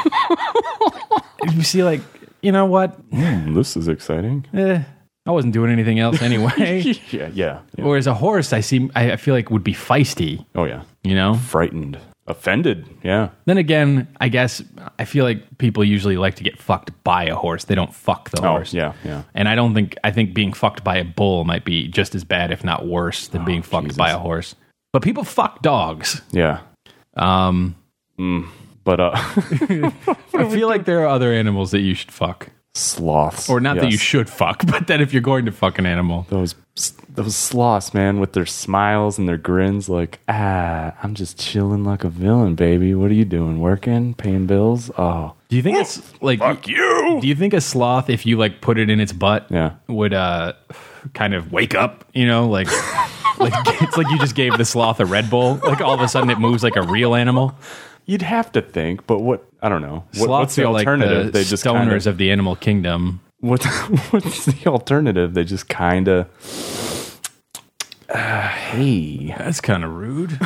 You see, like you know what? Mm, this is exciting. Eh, I wasn't doing anything else anyway. yeah, yeah, yeah. Whereas a horse, I see, I I feel like would be feisty. Oh yeah, you know, frightened, offended. Yeah. Then again, I guess I feel like people usually like to get fucked by a horse. They don't fuck the oh, horse. Yeah, yeah. And I don't think I think being fucked by a bull might be just as bad, if not worse, than oh, being fucked Jesus. by a horse. But people fuck dogs. Yeah. Um. Mm, but uh, I feel like there are other animals that you should fuck. Sloths. Or not yes. that you should fuck, but that if you're going to fuck an animal. Those those sloths, man, with their smiles and their grins like, ah, I'm just chilling like a villain, baby. What are you doing? Working? Paying bills? Oh. Do you think it's like... Fuck you! Do you think a sloth, if you like put it in its butt, yeah. would uh, kind of wake up, you know? Like, like it's like you just gave the sloth a Red Bull. Like all of a sudden it moves like a real animal. You'd have to think, but what? I don't know. What, Sloths what's the are alternative? Like the they just stoners kinda, of the animal kingdom. What? What's the alternative? They just kind of. Uh, hey, that's kind of rude.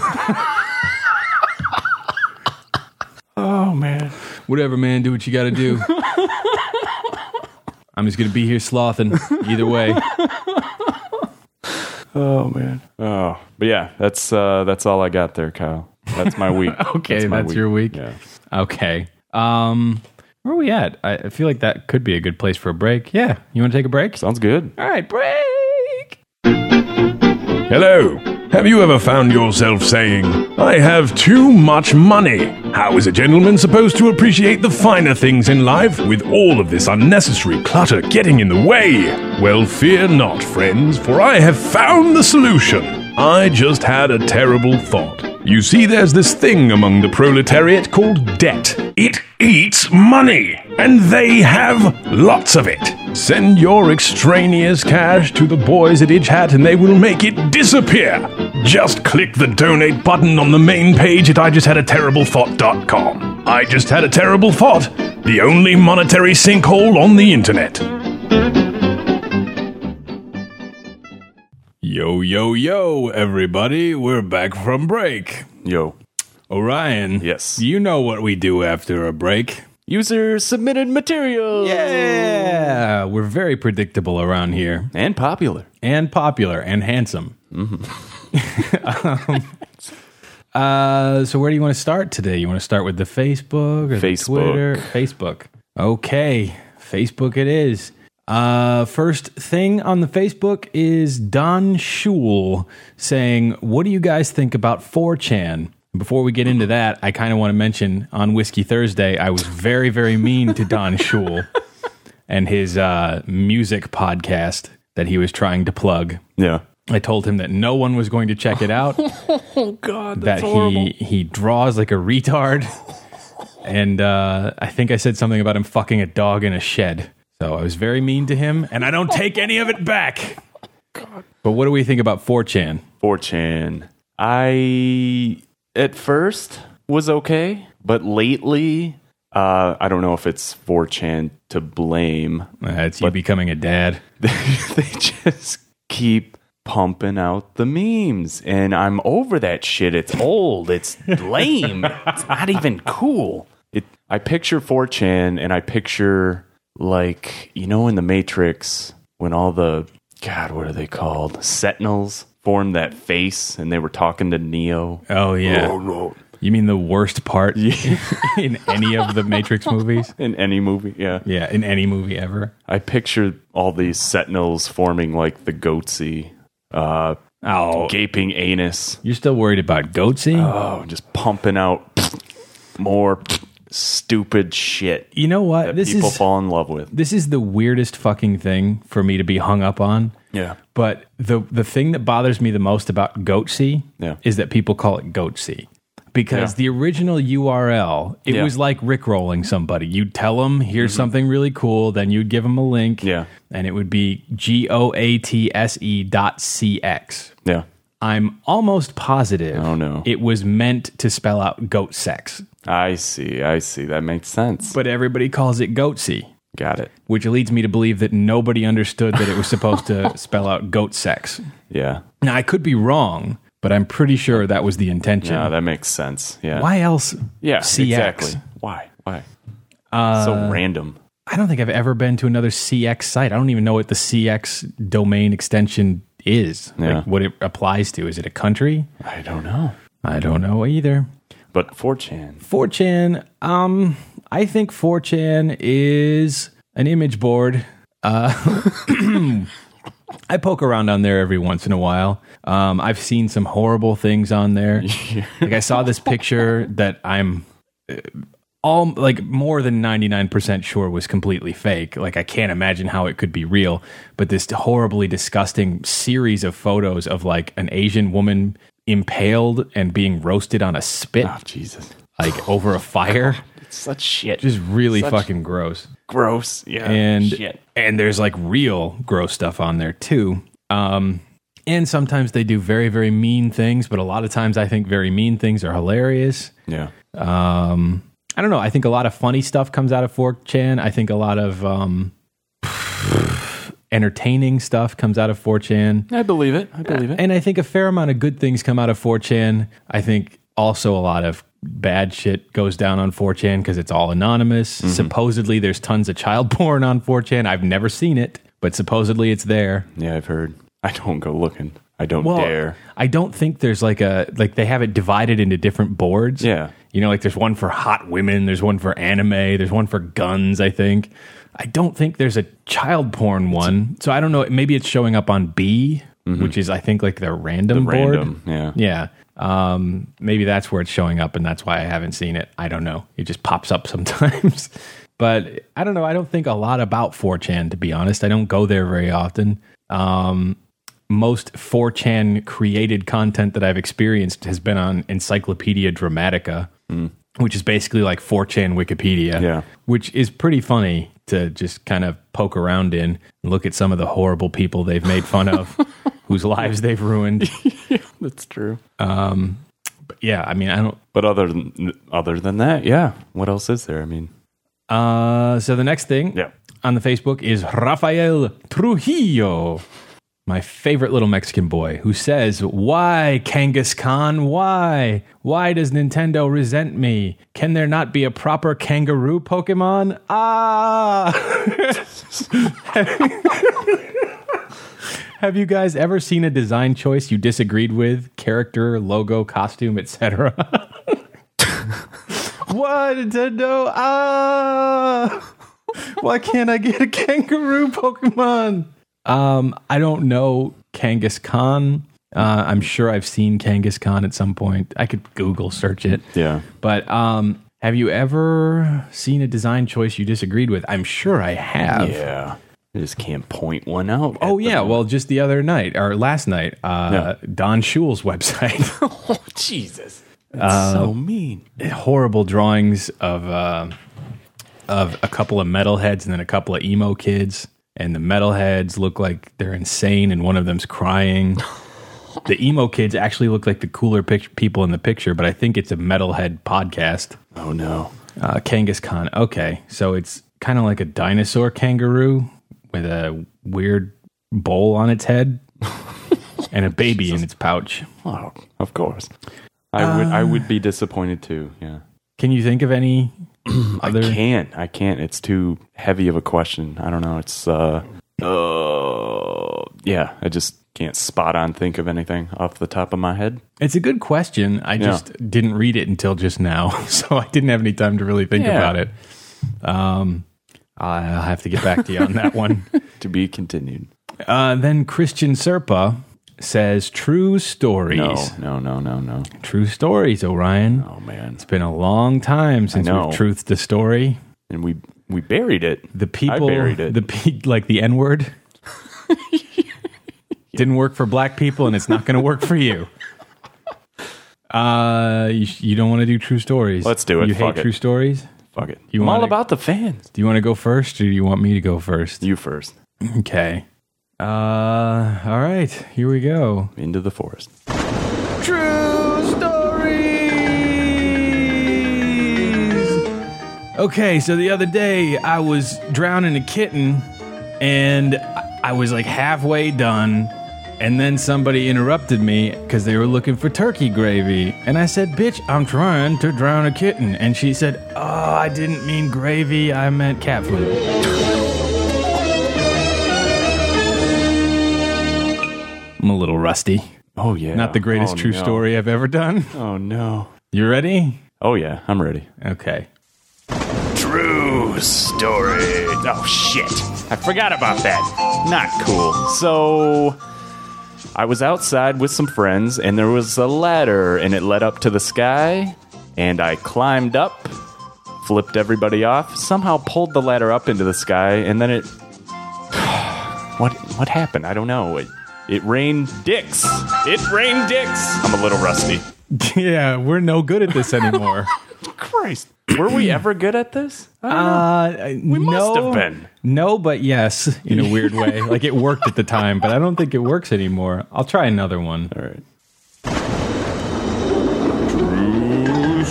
Oh man, whatever, man. Do what you got to do. I'm just gonna be here slothing either way. Oh man. Oh, but yeah, that's uh, that's all I got there, Kyle. That's my week. Okay, that's, that's week. your week. Yeah. Okay. Um, where are we at? I I feel like that could be a good place for a break. Yeah. You want to take a break? Sounds good. All right, break. Hello. Have you ever found yourself saying, I have too much money? How is a gentleman supposed to appreciate the finer things in life with all of this unnecessary clutter getting in the way? Well, fear not, friends, for I have found the solution. I just had a terrible thought. You see, there's this thing among the proletariat called debt. It eats money, and they have lots of it. Send your extraneous cash to the boys at Itch Hat and they will make it disappear. Just click the donate button on the main page at I just had a terrible thought dot com. I just had a terrible thought, the only monetary sinkhole on the internet. Yo, yo, yo, everybody. We're back from break. Yo. Orion. Yes. You know what we do after a break. User submitted material. Yeah. We're very predictable around here. And popular. And popular and handsome. Mm-hmm. um, Uh, so where do you want to start today? You want to start with the Facebook or the Facebook. Twitter? Facebook. Okay, Facebook it is. Uh, first thing on the Facebook is Don Shule saying, what do you guys think about four chan? Before we get into that, I kind of want to mention on Whiskey Thursday, I was very, very mean to Don Shule and his uh, music podcast that he was trying to plug. Yeah. I told him that no one was going to check it out. Oh, God, that he he draws like a retard. And uh, I think I said something about him fucking a dog in a shed. So I was very mean to him, and I don't take any of it back. God. But what do we think about four chan? four chan. I, at first, was okay. But lately, uh, I don't know if it's four chan to blame. Uh, it's you becoming a dad. They just keep pumping out the memes, and I'm over that shit. It's old. It's lame. It's not even cool. It. I picture four chan, and I picture, like, you know, in the Matrix, when all the, God, what are they called? Sentinels formed that face, and they were talking to Neo. Oh, yeah. Oh, no. You mean the worst part in any of the Matrix movies? In any movie, yeah. Yeah, in any movie ever. I picture all these Sentinels forming, like, the Goatsy, uh, Oh, gaping anus. you're still worried about Goatsy? Oh, just pumping out more stupid shit you know what? that This people is fall in love with. this is the weirdest fucking thing for me to be hung up on. Yeah. But the the thing that bothers me the most about Goatsy Yeah. is that people call it Goatsy. Because Yeah. the original U R L, it Yeah. was like rickrolling somebody. You'd tell them, here's something really cool, then you'd give them a link, Yeah. and it would be G O A T S E dot C X. Yeah. I'm almost positive Oh, no. it was meant to spell out goat sex, I see. I see. That makes sense. but everybody calls it Goatsy, Got it. which leads me to believe that nobody understood that it was supposed to spell out goat sex. Yeah. Now, I could be wrong, but I'm pretty sure that was the intention. Yeah, that makes sense. Yeah. Why else Yeah, C X? exactly. Why? Why? Uh, so random. I don't think I've ever been to another C X site. I don't even know what the C X domain extension is, Yeah. like what it applies to. Is it a country? I don't know. I don't know either. But four chan. four chan, um, I think four chan is an image board. Uh, I poke around on there every once in a while. Um, I've seen some horrible things on there. Like I saw this picture that I'm uh, all like more than ninety-nine percent sure was completely fake. Like I can't imagine how it could be real, but this horribly disgusting series of photos of like an Asian woman impaled and being roasted on a spit, Oh, Jesus. like over a fire. It's such shit. Just really Such fucking gross. gross. Yeah. And shit. and there's like real gross stuff on there too. Um, and sometimes they do very, very mean things, but a lot of times I think very mean things are hilarious. Yeah. Um, I don't know. I think a lot of funny stuff comes out of four chan. I think a lot of um, entertaining stuff comes out of four chan. I believe it. I believe it. And I think a fair amount of good things come out of four chan. I think also a lot of bad shit goes down on four chan because it's all anonymous. Mm-hmm. Supposedly there's tons of child porn on four chan. I've never seen it, but supposedly it's there. Yeah, I've heard. I don't go looking. I don't Well, dare. I don't think there's like a, like they have it divided into different boards. Yeah. You know, like there's one for hot women, there's one for anime, there's one for guns, I think. I don't think there's a child porn one. So I don't know. Maybe it's showing up on B, which is, I think, like their random The board. random, yeah. Yeah. Um, maybe that's where it's showing up, and that's why I haven't seen it. I don't know. It just pops up sometimes. But I don't know. I don't think a lot about four chan, to be honest. I don't go there very often. Um, most four chan created content that I've experienced has been on Encyclopedia Dramatica, mm. which is basically like four chan Wikipedia, Yeah. which is pretty funny to just kind of poke around in and look at some of the horrible people they've made fun of, whose lives they've ruined. Yeah, that's true. Um, but yeah, I mean, I don't. But other than other than that, yeah. What else is there? I mean, Uh, so the next thing Yeah. on the Facebook is Rafael Trujillo, my favorite little Mexican boy, who says, "Why, Kangas Khan? Why? Why does Nintendo resent me? Can there not be a proper kangaroo Pokemon? Ah!" Have you guys ever seen a design choice you disagreed with? Character, logo, costume, et cetera. What? Nintendo? Ah! Why can't I get a kangaroo Pokemon? Um, I don't know Kangaskhan. Uh, I'm sure I've seen Kangaskhan at some point. I could Google search it. Yeah. But um, have you ever seen a design choice you disagreed with? I'm sure I have. Yeah. I just can't point one out. Oh, yeah. Well, just the other night, or last night, uh, yeah. Don Shule's website. Oh, Jesus. That's uh, so mean. Horrible drawings of uh, of a couple of metalheads and then a couple of emo kids. And the metalheads look like they're insane and one of them's crying. The emo kids actually look like the cooler pic- people in the picture, but I think it's a metalhead podcast. Oh, no. Uh, Kangaskhan. Okay. So it's kind of like a dinosaur kangaroo with a weird bowl on its head and a baby Jesus. in its pouch. Oh, of course. I uh, would I would be disappointed too, yeah. Can you think of any other? I can't. I can't. It's too heavy of a question. I don't know. It's, uh, uh, yeah, I just can't spot on think of anything off the top of my head. It's a good question. I just yeah. didn't read it until just now, so I didn't have any time to really think yeah. about it. Um, I'll have to get back to you on that one. To be continued. Uh, then Christian Serpa says, true stories. No, no, no, no, no. True stories, Orion. Oh, man. It's been a long time since we've truthed a story. And we we buried it. The people, I buried it. The pe- like the N-word. yeah. Didn't work for black people, and it's not going to work for you. Uh, you, you don't want to do true stories. Let's do it. You Fuck hate it. true stories? Fuck it. You I'm wanna, all about the fans. Do you want to go first, or do you want me to go first? You first. Okay. Uh, all right. Here we go. Into the forest. True stories. Okay, so the other day I was drowning a kitten, and I was like halfway done. And then somebody interrupted me because they were looking for turkey gravy. And I said, bitch, I'm trying to drown a kitten. And she said, oh, I didn't mean gravy. I meant cat food. I'm a little rusty. Oh, yeah. Not the greatest oh, true no. story I've ever done. Oh, no. You ready? Oh, yeah. I'm ready. Okay. True story. Oh, shit. I forgot about that. Not cool. So I was outside with some friends, and there was a ladder, and it led up to the sky, and I climbed up, flipped everybody off, somehow pulled the ladder up into the sky, and then it... what what happened? I don't know. It, it rained dicks. It rained dicks. I'm a little rusty. Yeah, we're no good at this anymore. Christ. Were we ever good at this? Uh, we no, must have been. No, but yes, in a weird way. Like, it worked at the time, but I don't think it works anymore. I'll try another one. All right. True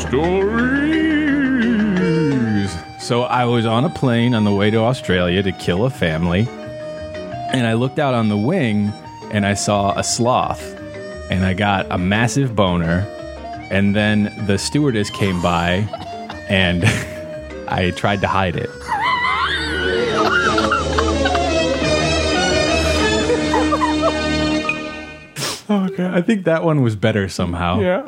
stories. So I was on a plane on the way to Australia to kill a family, and I looked out on the wing, and I saw a sloth, and I got a massive boner, and then the stewardess came by, and I tried to hide it. Okay, I think that one was better somehow. Yeah.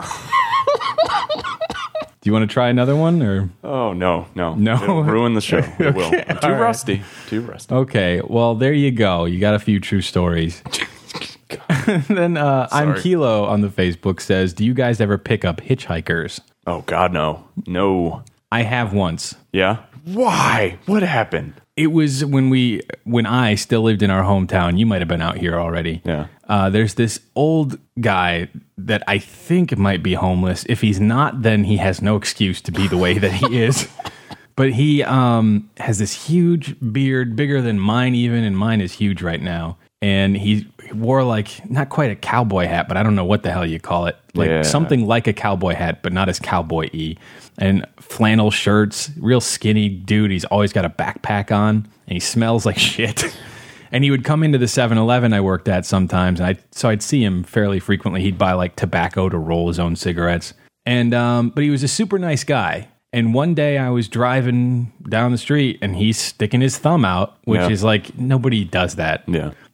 Do you want to try another one, or? Oh, no, no. No? It'll ruin the show. It Okay, will. I'm too all right. rusty. Too rusty. Okay, well, there you go. You got a few true stories. Then uh, I'm Kilo on the Facebook says, do you guys ever pick up hitchhikers? Oh, God, no. No. I have once. Yeah? Why? What happened? It was when we, when I still lived in our hometown. You might have been out here already. Yeah. Uh, there's this old guy that I think might be homeless. If he's not, then he has no excuse to be the way that he is. But he um, has this huge beard, bigger than mine even, and mine is huge right now. And he wore like, not quite a cowboy hat, but I don't know what the hell you call it. Like yeah. something like a cowboy hat, but not as cowboy-y. And flannel shirts, real skinny dude. He's always got a backpack on, and he smells like shit. And he would come into the seven eleven I worked at sometimes, and I so I'd see him fairly frequently. He'd buy like tobacco to roll his own cigarettes. And um, but he was a super nice guy. And one day I was driving down the street, and he's sticking his thumb out, which yeah. is like, nobody does that. Yeah.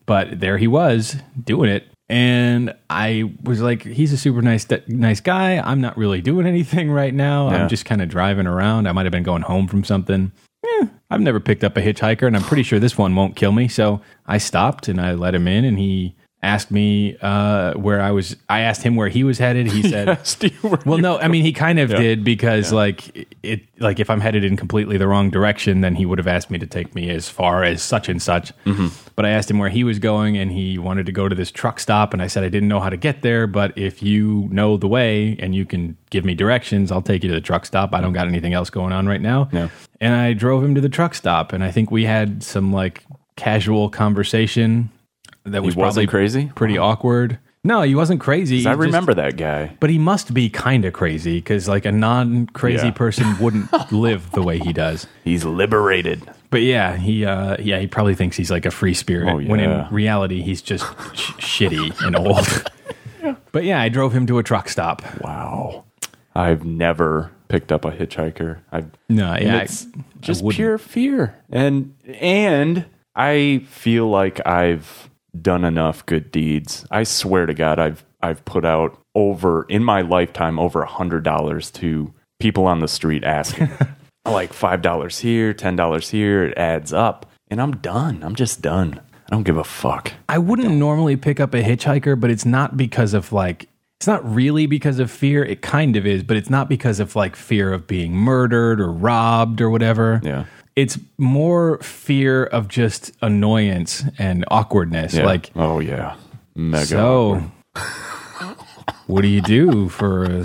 but there he was doing it. And I was like, he's a super nice nice guy. I'm not really doing anything right now. Yeah. I'm just kind of driving around. I might have been going home from something. Eh, I've never picked up a hitchhiker, and I'm pretty sure this one won't kill me. So I stopped, and I let him in, and he asked me uh, where I was. I asked him where he was headed. He said, Yes, you were- well, no, I mean, he kind of Yeah. did because Yeah. like it, like if I'm headed in completely the wrong direction, then he would have asked me to take me as far as such and such. Mm-hmm. But I asked him where he was going, and he wanted to go to this truck stop. And I said, I didn't know how to get there, but if you know the way and you can give me directions, I'll take you to the truck stop. I don't got anything else going on right now. Yeah. And I drove him to the truck stop, and I think we had some like casual conversation that was He wasn't probably crazy? pretty awkward. No, he wasn't crazy. I He just- remember that guy. but he must be kind of crazy because, like, a non-crazy Yeah. person wouldn't live the way he does. He's liberated. But yeah, he, uh, yeah, he probably thinks he's like a free spirit Oh, when in yeah. reality he's just sh- shitty and old. But yeah, I drove him to a truck stop. Wow. I've never picked up a hitchhiker. I've No, and yeah, I- it's I just wouldn't. pure fear. And and I feel like I've done enough good deeds. I swear to God, I've I've put out over in my lifetime over a hundred dollars to people on the street asking. Like five dollars here, ten dollars here, it adds up. And I'm done. I'm just done. I don't give a fuck. I wouldn't normally pick up a hitchhiker, but it's not because of like, it's not really because of fear. It kind of is, but it's not because of like fear of being murdered or robbed or whatever. Yeah. It's more fear of just annoyance and awkwardness. Yeah. Like, oh yeah. Mega so awkward. what do you do for a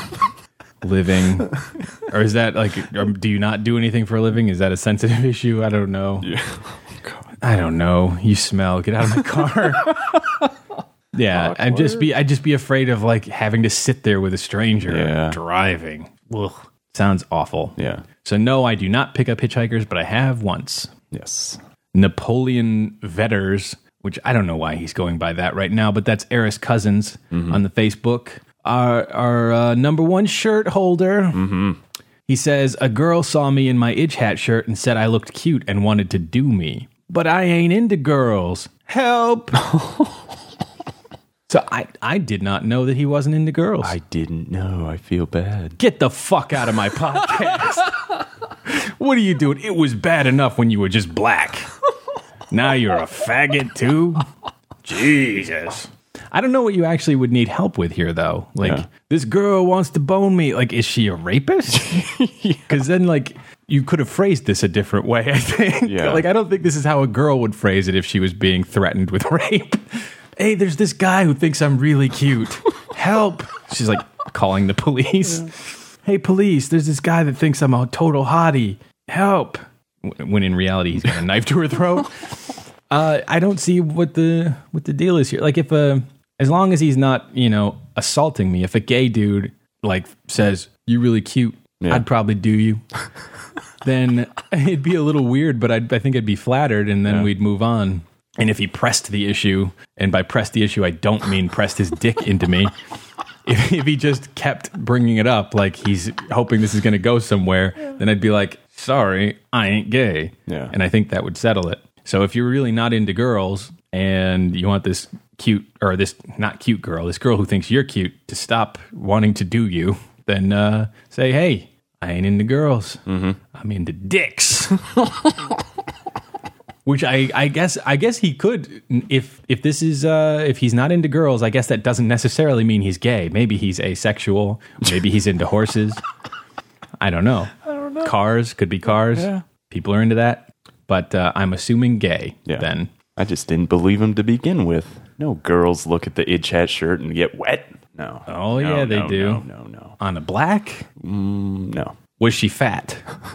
living? Or is that like, um, do you not do anything for a living? Is that a sensitive issue? I don't know. Yeah. I don't know. You smell. Get out of my car. Yeah, I'd just be I'd just be afraid of like having to sit there with a stranger Yeah. driving. Ugh, sounds awful. Yeah. So no, I do not pick up hitchhikers, but I have once. Yes. Napoleon Vetters, which I don't know why he's going by that right now, but that's Eris Cousins on the Facebook. Our our uh, number one shirt holder. Mm-hmm. He says, a girl saw me in my Itch Hat shirt and said I looked cute and wanted to do me. But I ain't into girls. Help! So I, I did not know that he wasn't into girls. I didn't know. I feel bad. Get the fuck out of my podcast. What are you doing? It was bad enough when you were just black. Now you're a faggot too? Jesus. I don't know what you actually would need help with here, though. Like, Yeah. this girl wants to bone me. Like, is she a rapist? Because then, like, you could have phrased this a different way, I think. Yeah. Like, I don't think this is how a girl would phrase it if she was being threatened with rape. Hey, there's this guy who thinks I'm really cute. Help. She's like calling the police. Yeah. Hey, police, there's this guy that thinks I'm a total hottie. Help. When in reality, he's got a knife to her throat. Uh, I don't see what the what the deal is here. Like, if a, as long as he's not, you know, assaulting me, if a gay dude, like, says, you're really cute, yeah. I'd probably do you. Then it'd be a little weird, but I'd, I think I'd be flattered, and then yeah. we'd move on. And if he pressed the issue, and by pressed the issue, I don't mean pressed his dick into me. If, if he just kept bringing it up, like he's hoping this is going to go somewhere, yeah. then I'd be like, sorry, I ain't gay. Yeah. And I think that would settle it. So if you're really not into girls, and you want this cute, or this not cute girl, this girl who thinks you're cute to stop wanting to do you, then uh, say, hey, I ain't into girls. Mm-hmm. I'm into dicks. Which I, I guess I guess he could, if if this is uh, if he's not into girls, I guess that doesn't necessarily mean he's gay. Maybe he's asexual. Maybe he's into horses. I don't know. I don't know. Cars, could be cars. Yeah. People are into that. But uh, I'm assuming gay yeah. then. I just didn't believe him to begin with. No girls look at the Itch Hat shirt and get wet. No. Oh, no, yeah, they no, do. No, no, no. On a black? Mm, no. Was she fat?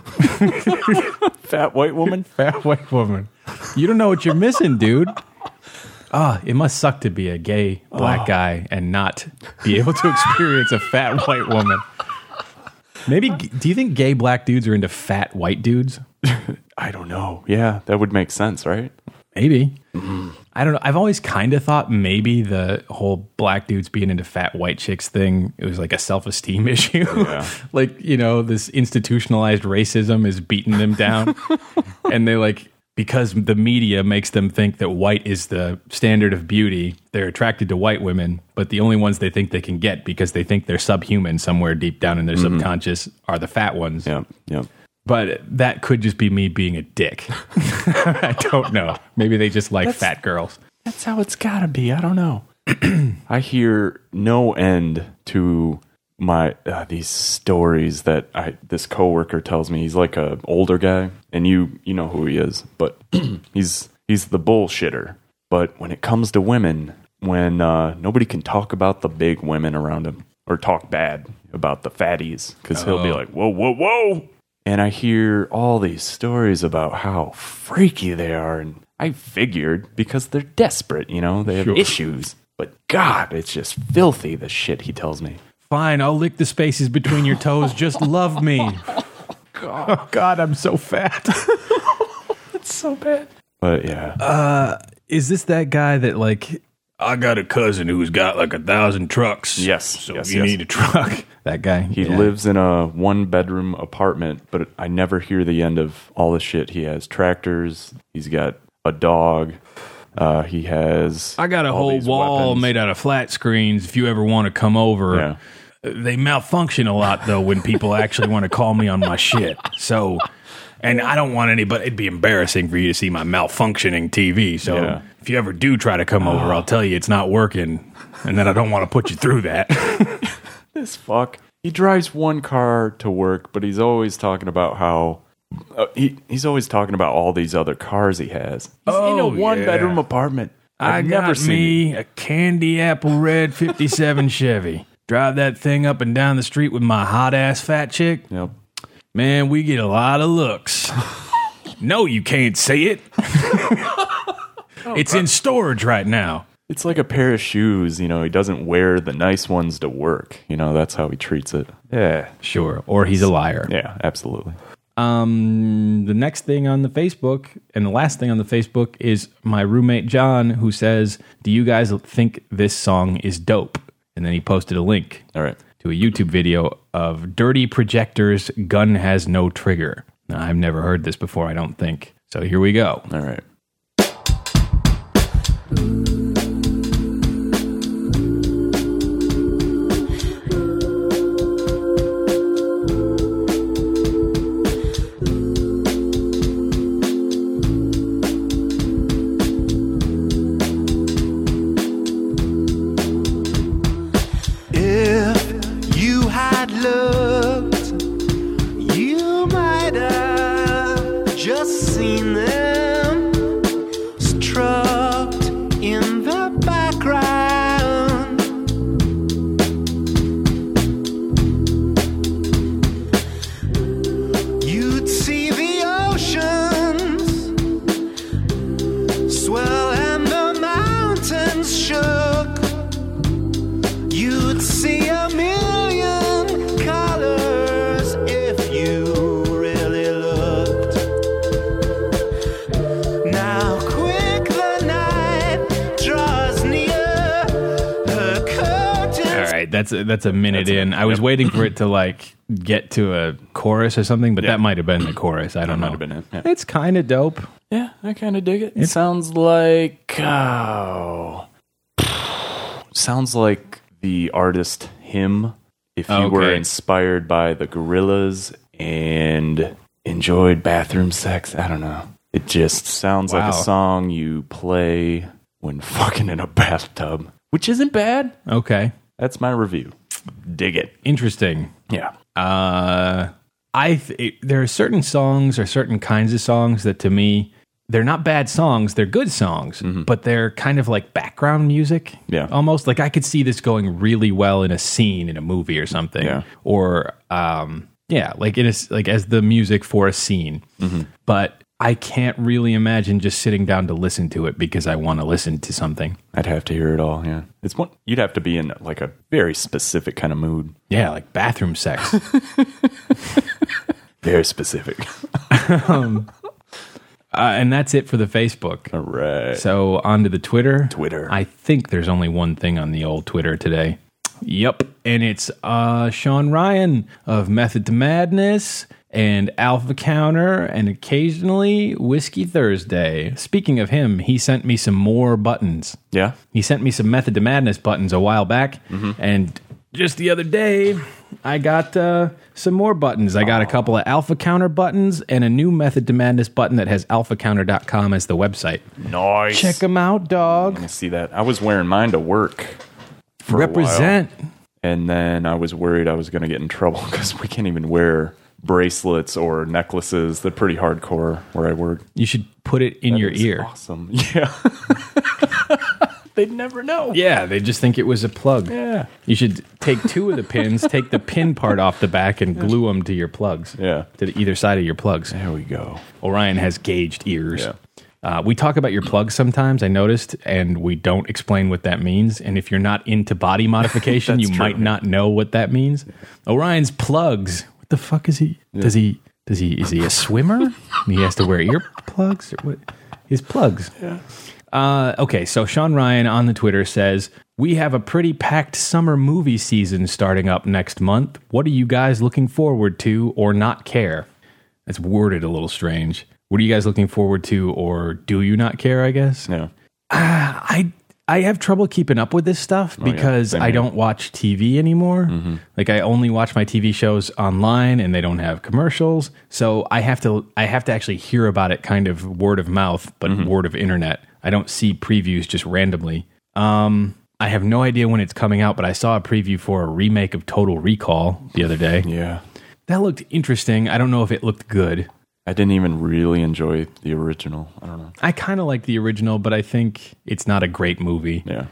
Fat white woman? Fat white woman. You don't know what you're missing, dude. Ah, oh, it must suck to be a gay black oh. guy and not be able to experience a fat white woman. Maybe, do you think gay black dudes are into fat white dudes? I don't know. Yeah, that would make sense, right? Maybe. Mm. I don't know. I've always kind of thought maybe the whole black dudes being into fat white chicks thing, it was like a self-esteem issue. Yeah. Like, you know, this institutionalized racism is beating them down. And they like, because the media makes them think that white is the standard of beauty, they're attracted to white women, but the only ones they think they can get because they think they're subhuman somewhere deep down in their mm-hmm. subconscious are the fat ones. Yeah, yeah. But that could just be me being a dick. I don't know. Maybe they just like that's, fat girls. That's how it's gotta be. I don't know. I hear no end to my uh, these stories that I this coworker tells me. He's like a older guy, and you you know who he is, but he's he's the bullshitter. But when it comes to women, when uh, nobody can talk about the big women around him or talk bad about the fatties, because oh. he'll be like, whoa, whoa, whoa. And I hear all these stories about how freaky they are, and I figured because they're desperate, you know, they have sure. issues. But God, it's just filthy, the shit he tells me. Fine, I'll lick the spaces between your toes. Just love me. God. Oh, God, I'm so fat. It's so bad. But, yeah. Uh, is this that guy that, like, I got a cousin who's got, like, a thousand trucks. Yes. So yes, you yes. need a truck. That guy. He yeah. lives in a one-bedroom apartment, but I never hear the end of all the shit. He has tractors. He's got a dog. Uh, he has. I got a whole wall weapons. made out of flat screens. If you ever want to come over, yeah. They malfunction a lot though when people actually want to call me on my shit. So, and I don't want anybody. It'd be embarrassing for you to see my malfunctioning T V. So, yeah. if you ever do try to come over, I'll tell you it's not working, and then I don't want to put you through that. This fuck. He drives one car to work, but he's always talking about how. Uh, he he's always talking about all these other cars he has. He's oh, in a one yeah. bedroom apartment. I've I never got seen me it. a candy apple red fifty-seven Chevy. Drive that thing up and down the street with my hot ass fat chick. Yep. Man, we get a lot of looks. No, you can't see it. It's in storage right now. It's like a pair of shoes. You know, he doesn't wear the nice ones to work. You know, that's how he treats it. Yeah, sure. Or he's a liar. Yeah, absolutely. Um, the next thing on the Facebook and the last thing on the Facebook is my roommate John, who says, "Do you guys think this song is dope?" And then he posted a link All right. to a YouTube video of Dirty Projector's Gun Has No Trigger. Now, I've never heard this before, I don't think. So here we go. All right. That's a, that's a minute that's in. A, I was yep. waiting for it to like get to a chorus or something, but yep. that might have been the chorus. I don't that know. Might have been it. Yeah. It's kind of dope. Yeah, I kind of dig it. It sounds like oh, sounds like the artist Him. If you okay. were inspired by the Gorillaz and enjoyed bathroom sex, I don't know. It just sounds wow. like a song you play when fucking in a bathtub, which isn't bad. Okay. That's my review. Dig it. Interesting. Yeah. Uh, I th- there are certain songs or certain kinds of songs that to me, they're not bad songs. They're good songs, mm-hmm. but they're kind of like background music. Yeah. Almost like I could see this going really well in a scene in a movie or something. Yeah. Or, um, yeah, like it is like as the music for a scene. Mm-hmm. But I can't really imagine just sitting down to listen to it because I want to listen to something. I'd have to hear it all, yeah. It's one you'd have to be in like a very specific kind of mood. Yeah, like bathroom sex. Very specific. um, uh, and that's it for the Facebook. All right. So on to the Twitter. Twitter. I think there's only one thing on the old Twitter today. Yep. And it's uh, Sean Ryan of Method to Madness and Alpha Counter, and occasionally Whiskey Thursday. Speaking of him, he sent me some more buttons. Yeah? He sent me some Method to Madness buttons a while back, mm-hmm. and just the other day, I got uh, some more buttons. I got a couple of Alpha Counter buttons and a new Method to Madness button that has alpha counter dot com as the website. Nice. Check them out, dog. Let me see that. I was wearing mine to work for Represent. a while. And then I was worried I was going to get in trouble because we can't even wear bracelets or necklaces. They're pretty hardcore where I work. You should put it in That your is ear. Awesome. Yeah. They'd never know. Yeah, they just think it was a plug. Yeah. You should take two of the pins, take the pin part off the back, and glue them to your plugs. Yeah. To either side of your plugs. There we go. Orion has gauged ears. Yeah. Uh, we talk about your plugs sometimes, I noticed, and we don't explain what that means. And if you're not into body modification, you true. might not know what that means. Orion's plugs. What the fuck is he? Yeah. Does he? Does he? Is he a swimmer? He has to wear earplugs. Or what? His plugs. Yeah. Uh, okay, so Sean Ryan on the Twitter says, we have a pretty packed summer movie season starting up next month. What are you guys looking forward to or not care? That's worded a little strange. What are you guys looking forward to or do you not care, I guess? Yeah. Uh, I I have trouble keeping up with this stuff because oh, yeah. I don't watch T V anymore. Mm-hmm. Like I only watch my T V shows online and they don't have commercials. So I have to I have to actually hear about it kind of word of mouth, but mm-hmm. word of internet. I don't see previews just randomly. Um, I have no idea when it's coming out, but I saw a preview for a remake of Total Recall the other day. Yeah. That looked interesting. I don't know if it looked good. I didn't even really enjoy the original. I don't know. I kind of like the original, but I think it's not a great movie. Yeah.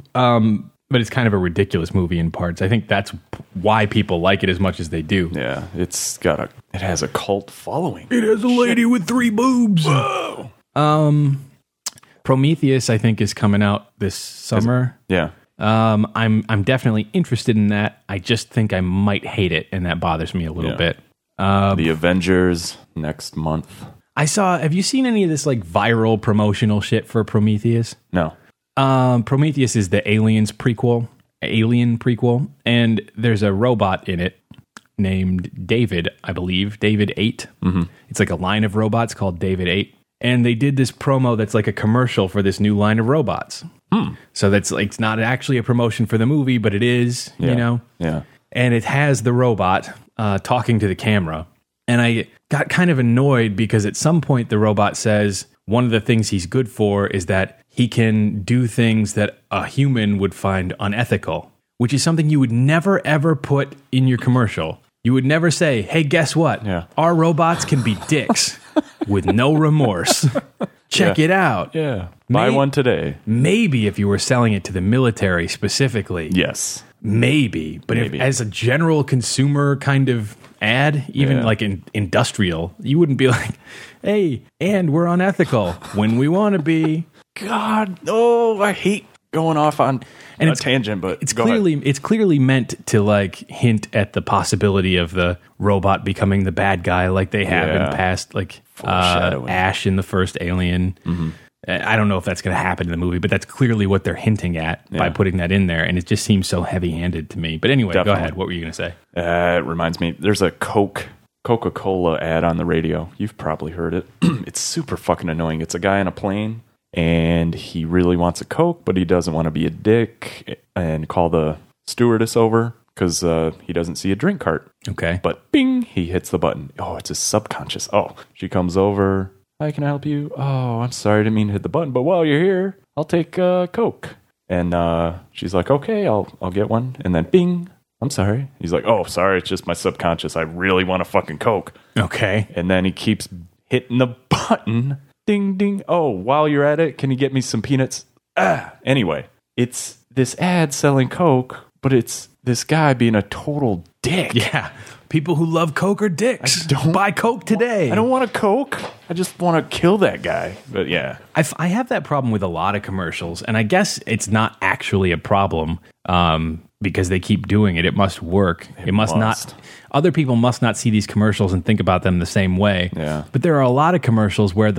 Um, but it's kind of a ridiculous movie in parts. I think that's why people like it as much as they do. Yeah. It's got a, it has a cult following. It has a lady with three boobs. Whoa. Um, Prometheus, I think, is coming out this summer. Yeah. Um, I'm I'm definitely interested in that. I just think I might hate it, and that bothers me a little Yeah. bit. Uh, the Avengers next month. I saw. Have you seen any of this like viral promotional shit for Prometheus? No. Um, Prometheus is the Aliens prequel, Alien prequel, and there's a robot in it named David, I believe, David eight. Mm-hmm. It's like a line of robots called David eight. And they did this promo that's like a commercial for this new line of robots. Hmm. So that's like, it's not actually a promotion for the movie, but it is, Yeah. you know? Yeah. And it has the robot uh, talking to the camera. And I got kind of annoyed because at some point the robot says one of the things he's good for is that he can do things that a human would find unethical, which is something you would never, ever put in your commercial. You would never say, hey, guess what? Yeah. Our robots can be dicks with no remorse. Check Yeah. it out. Yeah. Buy May- one today. Maybe if you were selling it to the military specifically. Yes. Maybe. But Maybe. If, as a general consumer kind of ad, even Yeah. like in industrial, you wouldn't be like, hey, and we're unethical when we want to be. God, oh, I hate going off on And a it's- tangent, but It's go clearly ahead. it's clearly meant to like hint at the possibility of the robot becoming the bad guy, like they have Yeah. in past, like uh, Foreshadowing. Ash in the first Alien. Mm-hmm. I don't know if that's going to happen in the movie, but that's clearly what they're hinting at by Yeah. putting that in there, and it just seems so heavy-handed to me. But anyway, Definitely. go ahead. What were you going to say? Uh, it reminds me, there's a Coke, Coca-Cola ad on the radio. You've probably heard it. It's super fucking annoying. It's a guy on a plane, and he really wants a Coke, but he doesn't want to be a dick and call the stewardess over because uh, he doesn't see a drink cart. Okay. But bing, he hits the button. Oh, it's his subconscious. Oh, she comes over. Hi, can I help you? Oh, I'm sorry, I didn't mean to hit the button, but while you're here, I'll take uh, Coke. And uh, she's like, okay, I'll I'll get one. And then bing, I'm sorry. He's like, oh, sorry, it's just my subconscious. I really want a fucking Coke. Okay. And then he keeps hitting the button. Ding, ding. Oh, while you're at it, can you get me some peanuts? Ah. Anyway, it's this ad selling Coke, but it's this guy being a total dick. Yeah. People who love Coke are dicks. don't Buy Coke today. I don't want a Coke. I just want to kill that guy. But yeah. I, f- I have that problem with a lot of commercials, and I guess it's not actually a problem um, because they keep doing it. It must work. It, must, must. not. Other people must not see these commercials and think about them the same way. Yeah. But there are a lot of commercials where like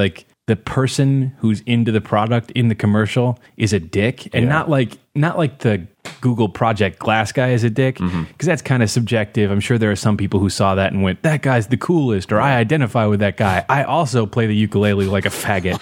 the person who's into the product in the commercial is a dick, and Yeah. not like not like the Google Project Glass guy is a dick, because Mm-hmm. that's kind of subjective. I'm sure there are some people who saw that and went, "That guy's the coolest," or "I identify with that guy. I also play the ukulele like a faggot."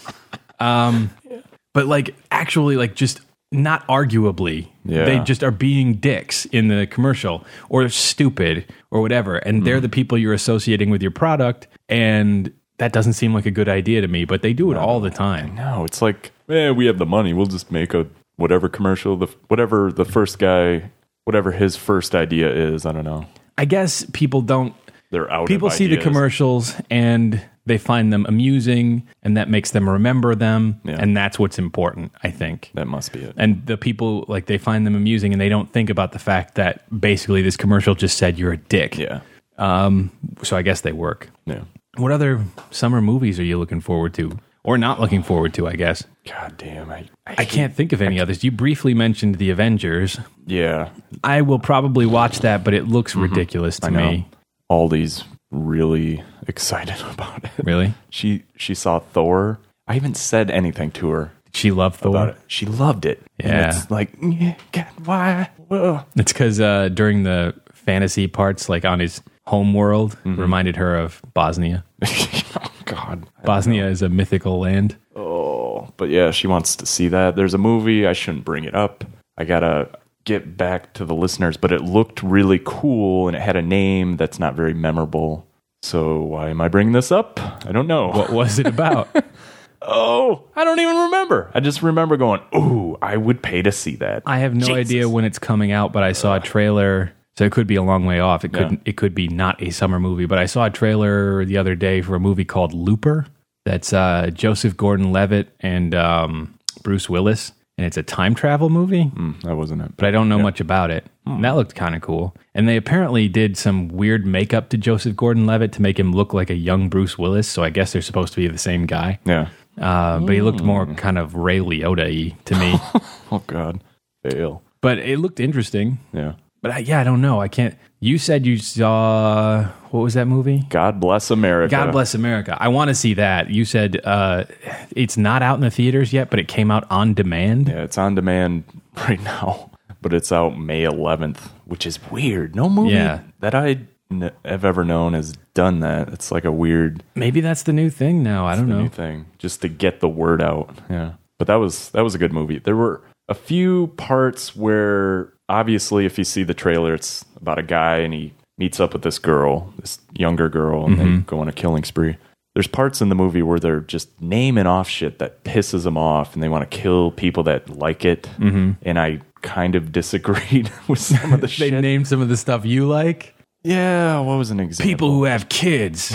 um, but like actually, like just not arguably, Yeah. they just are being dicks in the commercial or stupid or whatever, and they're the people you're associating with your product, and that doesn't seem like a good idea to me, but they do it all the time. No, it's like, eh, we have the money. We'll just make a whatever commercial, the whatever the first guy, whatever his first idea is. I don't know. I guess people don't. They're out. People of see the ideas. commercials and they find them amusing, and that makes them remember them, Yeah. and that's what's important, I think. That must be it. And the people, like, they find them amusing, and they don't think about the fact that basically this commercial just said you're a dick. Yeah. Um, so I guess they work. Yeah. What other summer movies are you looking forward to? Or not looking forward to, I guess. God damn. I. I, I can't think of any others. You briefly mentioned The Avengers. Yeah. I will probably watch that, but it looks ridiculous to I know. me. Aldi's really excited about it. Really? She she saw Thor. I haven't said anything to her She loved Thor. about it. She loved it. And Yeah. it's like, yeah, God, why? Whoa. It's because uh, during the fantasy parts, like on his home world, Mm-hmm. reminded her of Bosnia. Oh, God. Bosnia is a mythical land. Oh, but yeah, she wants to see that. There's a movie. I shouldn't bring it up. I gotta get back to the listeners, but it looked really cool and it had a name that's not very memorable. So why am I bringing this up? I don't know. What was it about? Oh, I don't even remember. I just remember going, "Ooh, I would pay to see that." I have no Jesus. idea when it's coming out, but I saw a trailer. So it could be a long way off. It could Yeah. it could be not a summer movie, but I saw a trailer the other day for a movie called Looper. That's uh, Joseph Gordon-Levitt and um, Bruce Willis, and it's a time travel movie. Mm, that wasn't it. But I don't know much about it. And that looked kind of cool. And they apparently did some weird makeup to Joseph Gordon-Levitt to make him look like a young Bruce Willis. So I guess they're supposed to be the same guy. Yeah. Uh, but he looked more kind of Ray Liotta-y to me. Oh God. Fail. But it looked interesting. Yeah. But I, yeah, I don't know. I can't. You said you saw, what was that movie? God Bless America. God Bless America. I want to see that. You said uh, it's not out in the theaters yet, but it came out on demand. Yeah, it's on demand right now, but it's out May eleventh, which is weird. No movie Yeah. that I n- have ever known has done that. It's like a weird Maybe that's the new thing now. I don't know. new thing just to get the word out. Yeah, but that was that was a good movie. There were a few parts where obviously, if you see the trailer, it's about a guy and he meets up with this girl, this younger girl, and they go on a killing spree. There's parts in the movie where they're just naming off shit that pisses them off, and they want to kill people that like it. Mm-hmm. And I kind of disagreed with some of the They shit. named some of the stuff you like. Yeah, what was an example? People who have kids.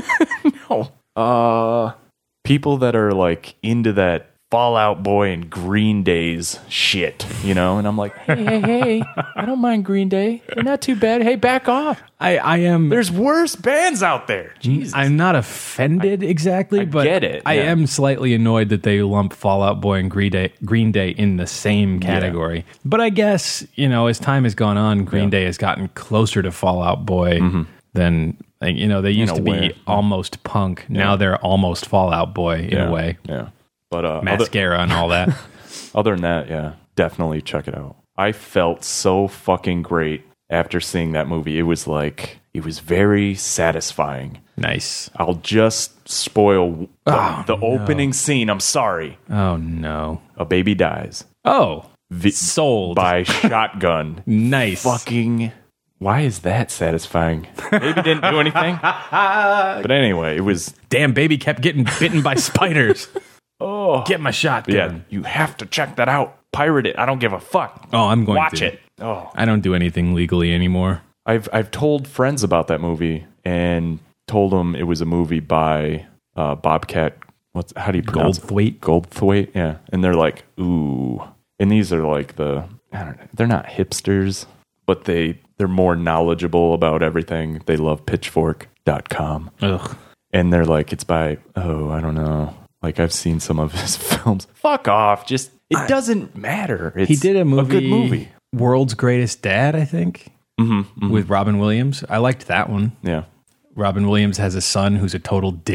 No. Uh, people that are like into that Fall Out Boy and Green Day's shit, you know? And I'm like, hey, hey, hey, I don't mind Green Day. They're not too bad. Hey, back off. I, I am. There's worse bands out there. Jesus. I'm not offended exactly, I but get it, I yeah. am slightly annoyed that they lump Fall Out Boy and Green Day, Green Day in the same category. But I guess, you know, as time has gone on, Green Yeah. Day has gotten closer to Fall Out Boy than, like, you know, they used a to be way. almost punk. Now they're almost Fall Out Boy in yeah, a way. Yeah. But uh, other, Mascara and all that. other than that, yeah, definitely check it out. I felt so fucking great after seeing that movie. It was like, it was very satisfying. Nice. I'll just spoil the, Oh, the no. opening scene. I'm sorry. Oh, no. A baby dies. Oh, Vi- sold. by shotgun. Nice. Fucking. Why is that satisfying? Baby didn't do anything. But anyway, it was. Damn, baby kept getting bitten by spiders. Oh. Get my shotgun. Yeah, you have to check that out. Pirate it. I don't give a fuck. Oh, I'm going Watch to. it. Oh. I don't do anything legally anymore. I've I've told friends about that movie and told them it was a movie by uh, Bobcat. What's how do you pronounce it? Goldthwait? Goldthwait, yeah. And they're like, ooh. And these are like the I don't know. They're not hipsters, but they they're more knowledgeable about everything. They love pitchfork dot com. Ugh. And they're like, it's by oh, I don't know. Like I've seen some of his films. Fuck off. Just it I- doesn't matter. It's He did a movie, a good movie. World's Greatest Dad, I think, Mm-hmm, mm-hmm. with Robin Williams. I liked that one. Yeah. Robin Williams has a son who's a total dick,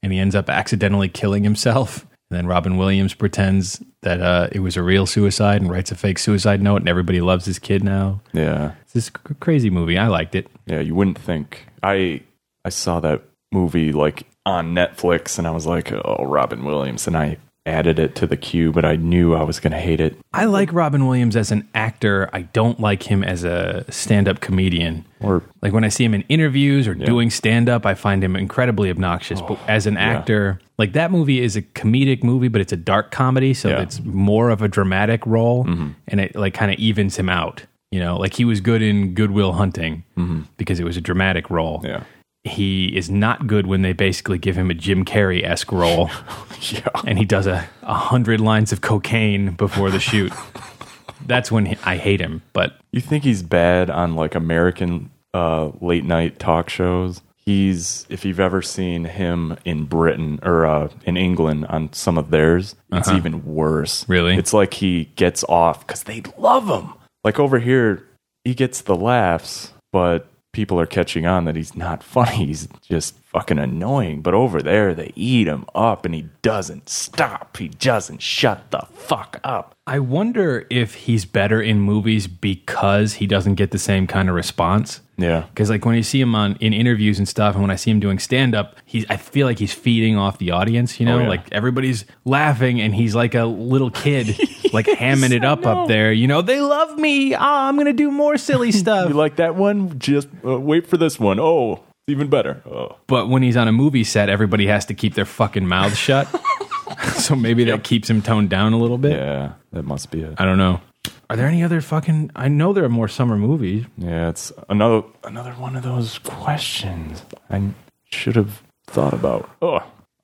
and he ends up accidentally killing himself. And then Robin Williams pretends that uh, it was a real suicide and writes a fake suicide note, and everybody loves his kid now. Yeah. It's this c- crazy movie. I liked it. Yeah, you wouldn't think. I I saw that movie like on Netflix, and I was like, oh, Robin Williams, and I added it to the queue, but I knew I was going to hate it. I like Robin Williams as an actor. I don't like him as a stand-up comedian. Or like when I see him in interviews or yeah. doing stand-up, I find him incredibly obnoxious. Oh, but as an actor, yeah. like that movie is a comedic movie, but it's a dark comedy, so yeah. it's more of a dramatic role, mm-hmm. and it like kind of evens him out. You know, like he was good in Good Will Hunting mm-hmm. because it was a dramatic role. Yeah. He is not good when they basically give him a Jim Carrey-esque role. yeah. And he does a, a hundred lines of cocaine before the shoot. That's when he, I hate him. But you think he's bad on like American uh, late night talk shows? He's, if you've ever seen him in Britain or uh, in England on some of theirs, it's uh-huh. even worse. Really? It's like he gets off because they love him. Like over here, he gets the laughs, but people are catching on that he's not funny. He's just fucking annoying. But over there, they eat him up, and he doesn't stop. He doesn't shut the fuck up. I wonder if he's better in movies because he doesn't get the same kind of response. Yeah. Because like when you see him on in interviews and stuff, and when I see him doing stand-up, he's I feel like he's feeding off the audience, you know? Oh, yeah. Like everybody's laughing, and he's like a little kid, like hamming it up up there. You know, they love me. Oh, I'm going to do more silly stuff. You like that one? Just uh, wait for this one. Oh, it's even better. Oh. But when he's on a movie set, everybody has to keep their fucking mouths shut. So maybe yep. that keeps him toned down a little bit. Yeah, that must be it. I don't know. Are there any other fucking... I know there are more summer movies. Yeah, it's another another one of those questions I should have thought about. Oh,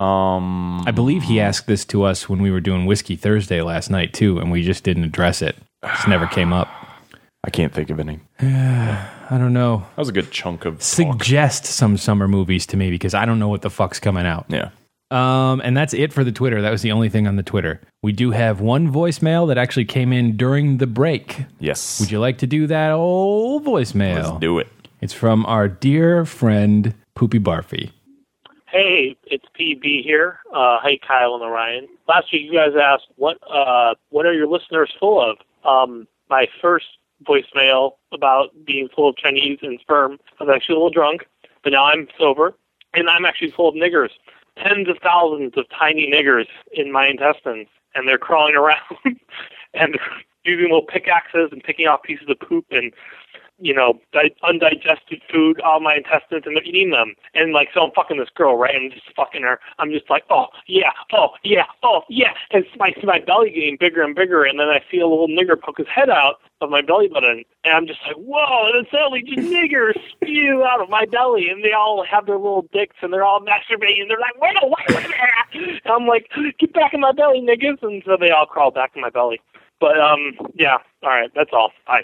um, I believe he asked this to us when we were doing Whiskey Thursday last night, too, and we just didn't address it. It just never came up. I can't think of any. I don't know. That was a good chunk of Suggest talk. Some summer movies to me, because I don't know what the fuck's coming out. Yeah. Um, and that's it for the Twitter. That was the only thing on the Twitter. We do have one voicemail that actually came in during the break. Yes. Would you like to do that old voicemail? Let's do it. It's from our dear friend, Poopy Barfy. Hey, it's P B here. Uh, hey, Kyle and Orion. Last week you guys asked, what uh, what are your listeners full of? Um, my first voicemail about being full of Chinese and sperm, I was actually a little drunk, but now I'm sober, and I'm actually full of niggers. Tens of thousands of tiny niggers in my intestines, and they're crawling around and using little pickaxes and picking off pieces of poop and, you know, di- undigested food out of my intestines, and they're eating them. And, like, so I'm fucking this girl, right? I'm just fucking her. I'm just like, oh, yeah, oh, yeah, oh, yeah. And it's my, my belly getting bigger and bigger, and then I see a little nigger poke his head out of my belly button, and I'm just like, whoa, and suddenly just niggers spew out of my belly, and they all have their little dicks, and they're all masturbating, and they're like, wait, wait, wait, wait. And I'm like, get back in my belly, niggas, and so they all crawl back in my belly. But, um, yeah, all right, that's all. Bye.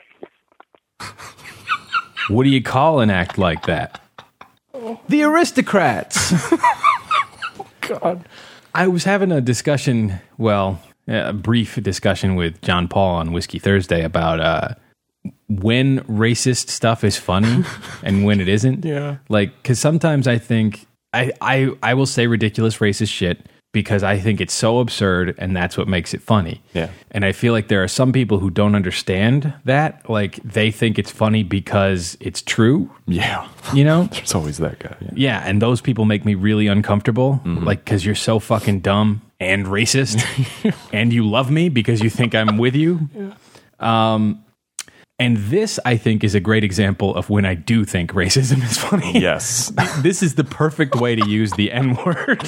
What do you call an act like that? Oh. The Aristocrats. Oh, God. I was having a discussion, well, a brief discussion with John Paul on Whiskey Thursday about uh, when racist stuff is funny and when it isn't. Yeah. Like, because sometimes I think, I, I, I will say ridiculous racist shit because I think it's so absurd, and that's what makes it funny. Yeah. And I feel like there are some people who don't understand that. Like, they think it's funny because it's true. Yeah. You know? There's always that guy. Yeah, yeah, and those people make me really uncomfortable. Mm-hmm. Like, because you're so fucking dumb and racist, and you love me because you think I'm with you. Yeah. Um, and this, I think, is a great example of when I do think racism is funny. Yes. This is the perfect way to use the N-word.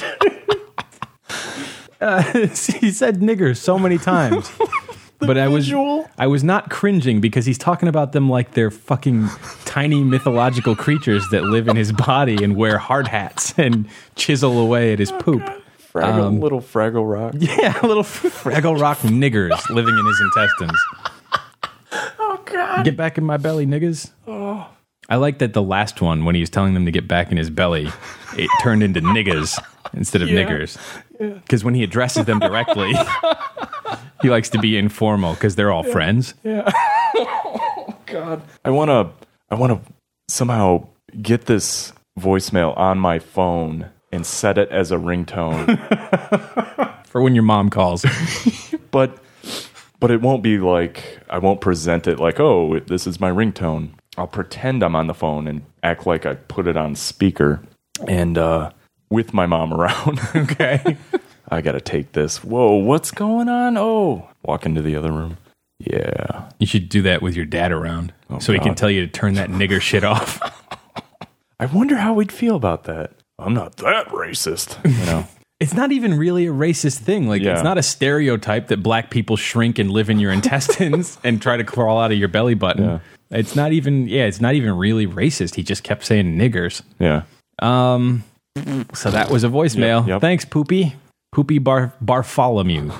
Uh, he said nigger so many times, but I was I was not cringing because he's talking about them like they're fucking tiny mythological creatures that live in his body and wear hard hats and chisel away at his oh, poop. Fraggle, um, little Fraggle Rock. Yeah, little Fraggle Rock niggers living in his intestines. Oh, God. Get back in my belly, niggas. Oh. I like that the last one, when he was telling them to get back in his belly, it turned into niggas instead of yeah. niggers. Because yeah. when he addresses them directly, he likes to be informal because they're all yeah. friends. Yeah. Oh, God. I want to I want to somehow get this voicemail on my phone and set it as a ringtone. For when your mom calls. But but it won't be like, I won't present it like, oh, this is my ringtone. I'll pretend I'm on the phone and act like I put it on speaker and uh, with my mom around. Okay. I got to take this. Whoa, what's going on? Oh, walk into the other room. Yeah. You should do that with your dad around Oh, so he can God. tell you to turn that nigger shit off. I wonder how we'd feel about that. I'm not that racist, you know. It's not even really a racist thing. Like, Yeah. it's not a stereotype that black people shrink and live in your intestines and try to crawl out of your belly button. Yeah. It's not even, yeah, it's not even really racist. He just kept saying niggers. Yeah. Um, so that was a voicemail. Yep, yep. Thanks, Poopy. Poopy Bar Bartholomew.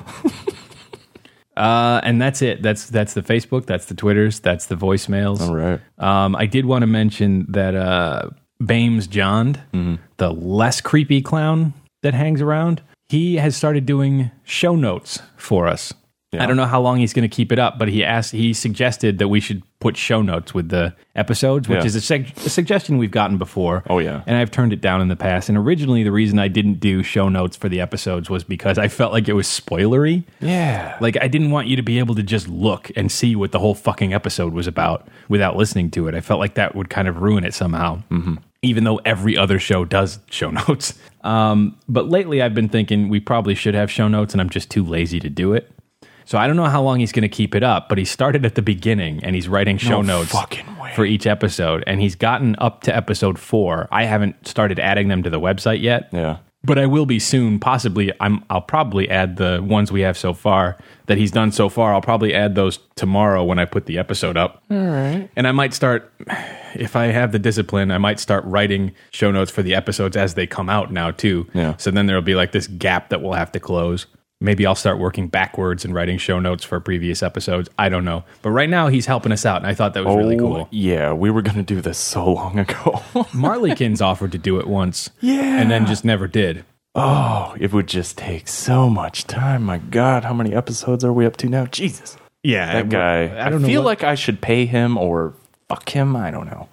uh, and that's it. That's that's the Facebook. That's the Twitters. That's the voicemails. All right. Um, I did want to mention that uh, Bames John, Mm-hmm. the less creepy clown that hangs around, he has started doing show notes for us. Yeah. I don't know how long he's going to keep it up, but he asked, he suggested that we should put show notes with the episodes, which Yeah. is a, sug- a suggestion we've gotten before. Oh, yeah. And I've turned it down in the past. And originally, the reason I didn't do show notes for the episodes was because I felt like it was spoilery. Yeah. Like, I didn't want you to be able to just look and see what the whole fucking episode was about without listening to it. I felt like that would kind of ruin it somehow, mm-hmm. even though every other show does show notes. Um, but lately, I've been thinking we probably should have show notes, and I'm just too lazy to do it. So I don't know how long he's going to keep it up, but he started at the beginning, and he's writing show No notes fucking way. for each episode, and he's gotten up to episode four. I haven't started adding them to the website yet. Yeah. But I will be soon. Possibly, I'm. I'll probably add the ones we have so far that he's done so far. I'll probably add those tomorrow when I put the episode up. All right. And I might start, if I have the discipline, I might start writing show notes for the episodes as they come out now too. Yeah. So then there'll be like this gap that we'll have to close. Maybe I'll start working backwards and writing show notes for previous episodes. I don't know. But right now he's helping us out, and I thought that was really cool. Yeah, we were going to do this so long ago. Marleykins offered to do it once. Yeah. And then just never did. Oh, it would just take so much time. My God, how many episodes are we up to now? Jesus. Yeah. That guy. I I, don't know feel what- like I should pay him or fuck him. I don't know.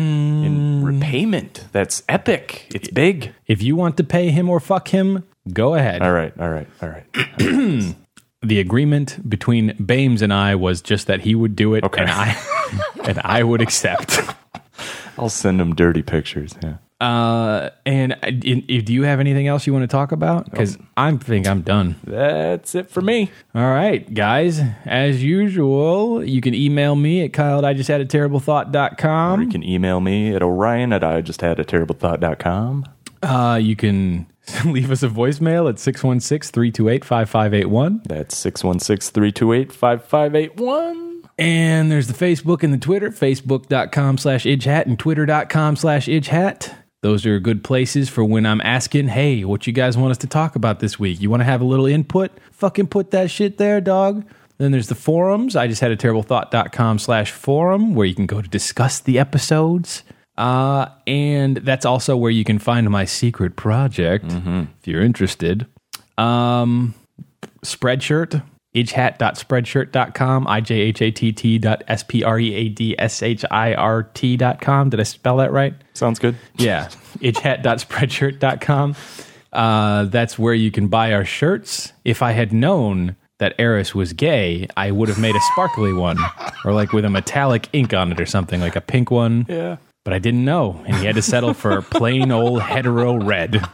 In repayment. That's epic. It's big. If you want to pay him or fuck him, go ahead. All right, all right, all right. The agreement between Bames and I was just that he would do it, Okay. and I and I would accept. I'll send him dirty pictures. Yeah. Uh, and uh, in, do you have anything else you want to talk about? Because I think I'm done. That's it for me. All right, guys. As usual, you can email me at Kyle at I just had a terrible thought dot Or com. you can email me at Orion at I just had a terrible thought dot com. Uh, you can leave us a voicemail at six one six, three two eight, five five eight one. That's six one six, three two eight, five five eight one. And there's the Facebook and the Twitter, facebook.com slash idgehat and twitter.com slash idgehat. Those are good places for when I'm asking, hey, what you guys want us to talk about this week? You want to have a little input? Fucking put that shit there, dog. Then there's the forums. I just had a terrible thought.com slash forum where you can go to discuss the episodes. Uh, and that's also where you can find my secret project if you're interested. Um, Spreadshirt. idgehat dot spreadshirt dot com, I J H A T T dot S P R E A D S H I R T dot com. Did I spell that right? Sounds good. Yeah. idgehat dot spreadshirt dot com. Uh, that's where you can buy our shirts. If I had known that Eris was gay, I would have made a sparkly one, or like with a metallic ink on it or something, like a pink one. Yeah. But I didn't know, and he had to settle for plain old hetero red.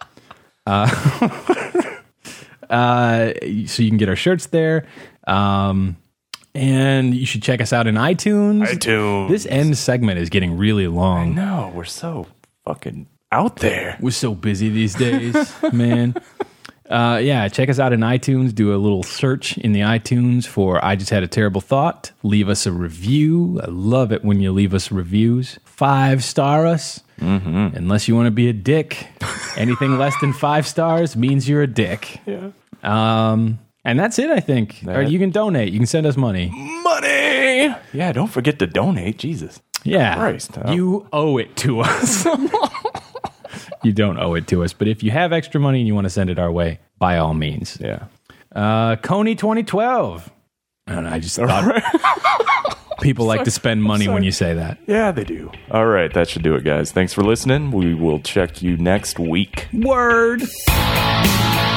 Uh, uh, so you can get our shirts there. Um, and you should check us out in iTunes. iTunes. This end segment is getting really long. No, we're so fucking out there. We're so busy these days, man. Uh, yeah, check us out in iTunes. Do a little search in the iTunes for I Just Had a Terrible Thought. Leave us a review. I love it when you leave us reviews. Five star us. Mm-hmm. Unless you want to be a dick. Anything less than five stars means you're a dick. Yeah. Um, and that's it, I think. That- Or you can donate. You can send us money. Money. Yeah, don't forget to donate. Jesus. Yeah. Christ. Oh. You owe it to us. You don't owe it to us. But if you have extra money and you want to send it our way, by all means. Yeah. Uh, Coney twenty twelve. I don't know. I just thought People like to spend money when you say that. Yeah, they do. All right, that should do it, guys. Thanks for listening. We will check you next week. Word.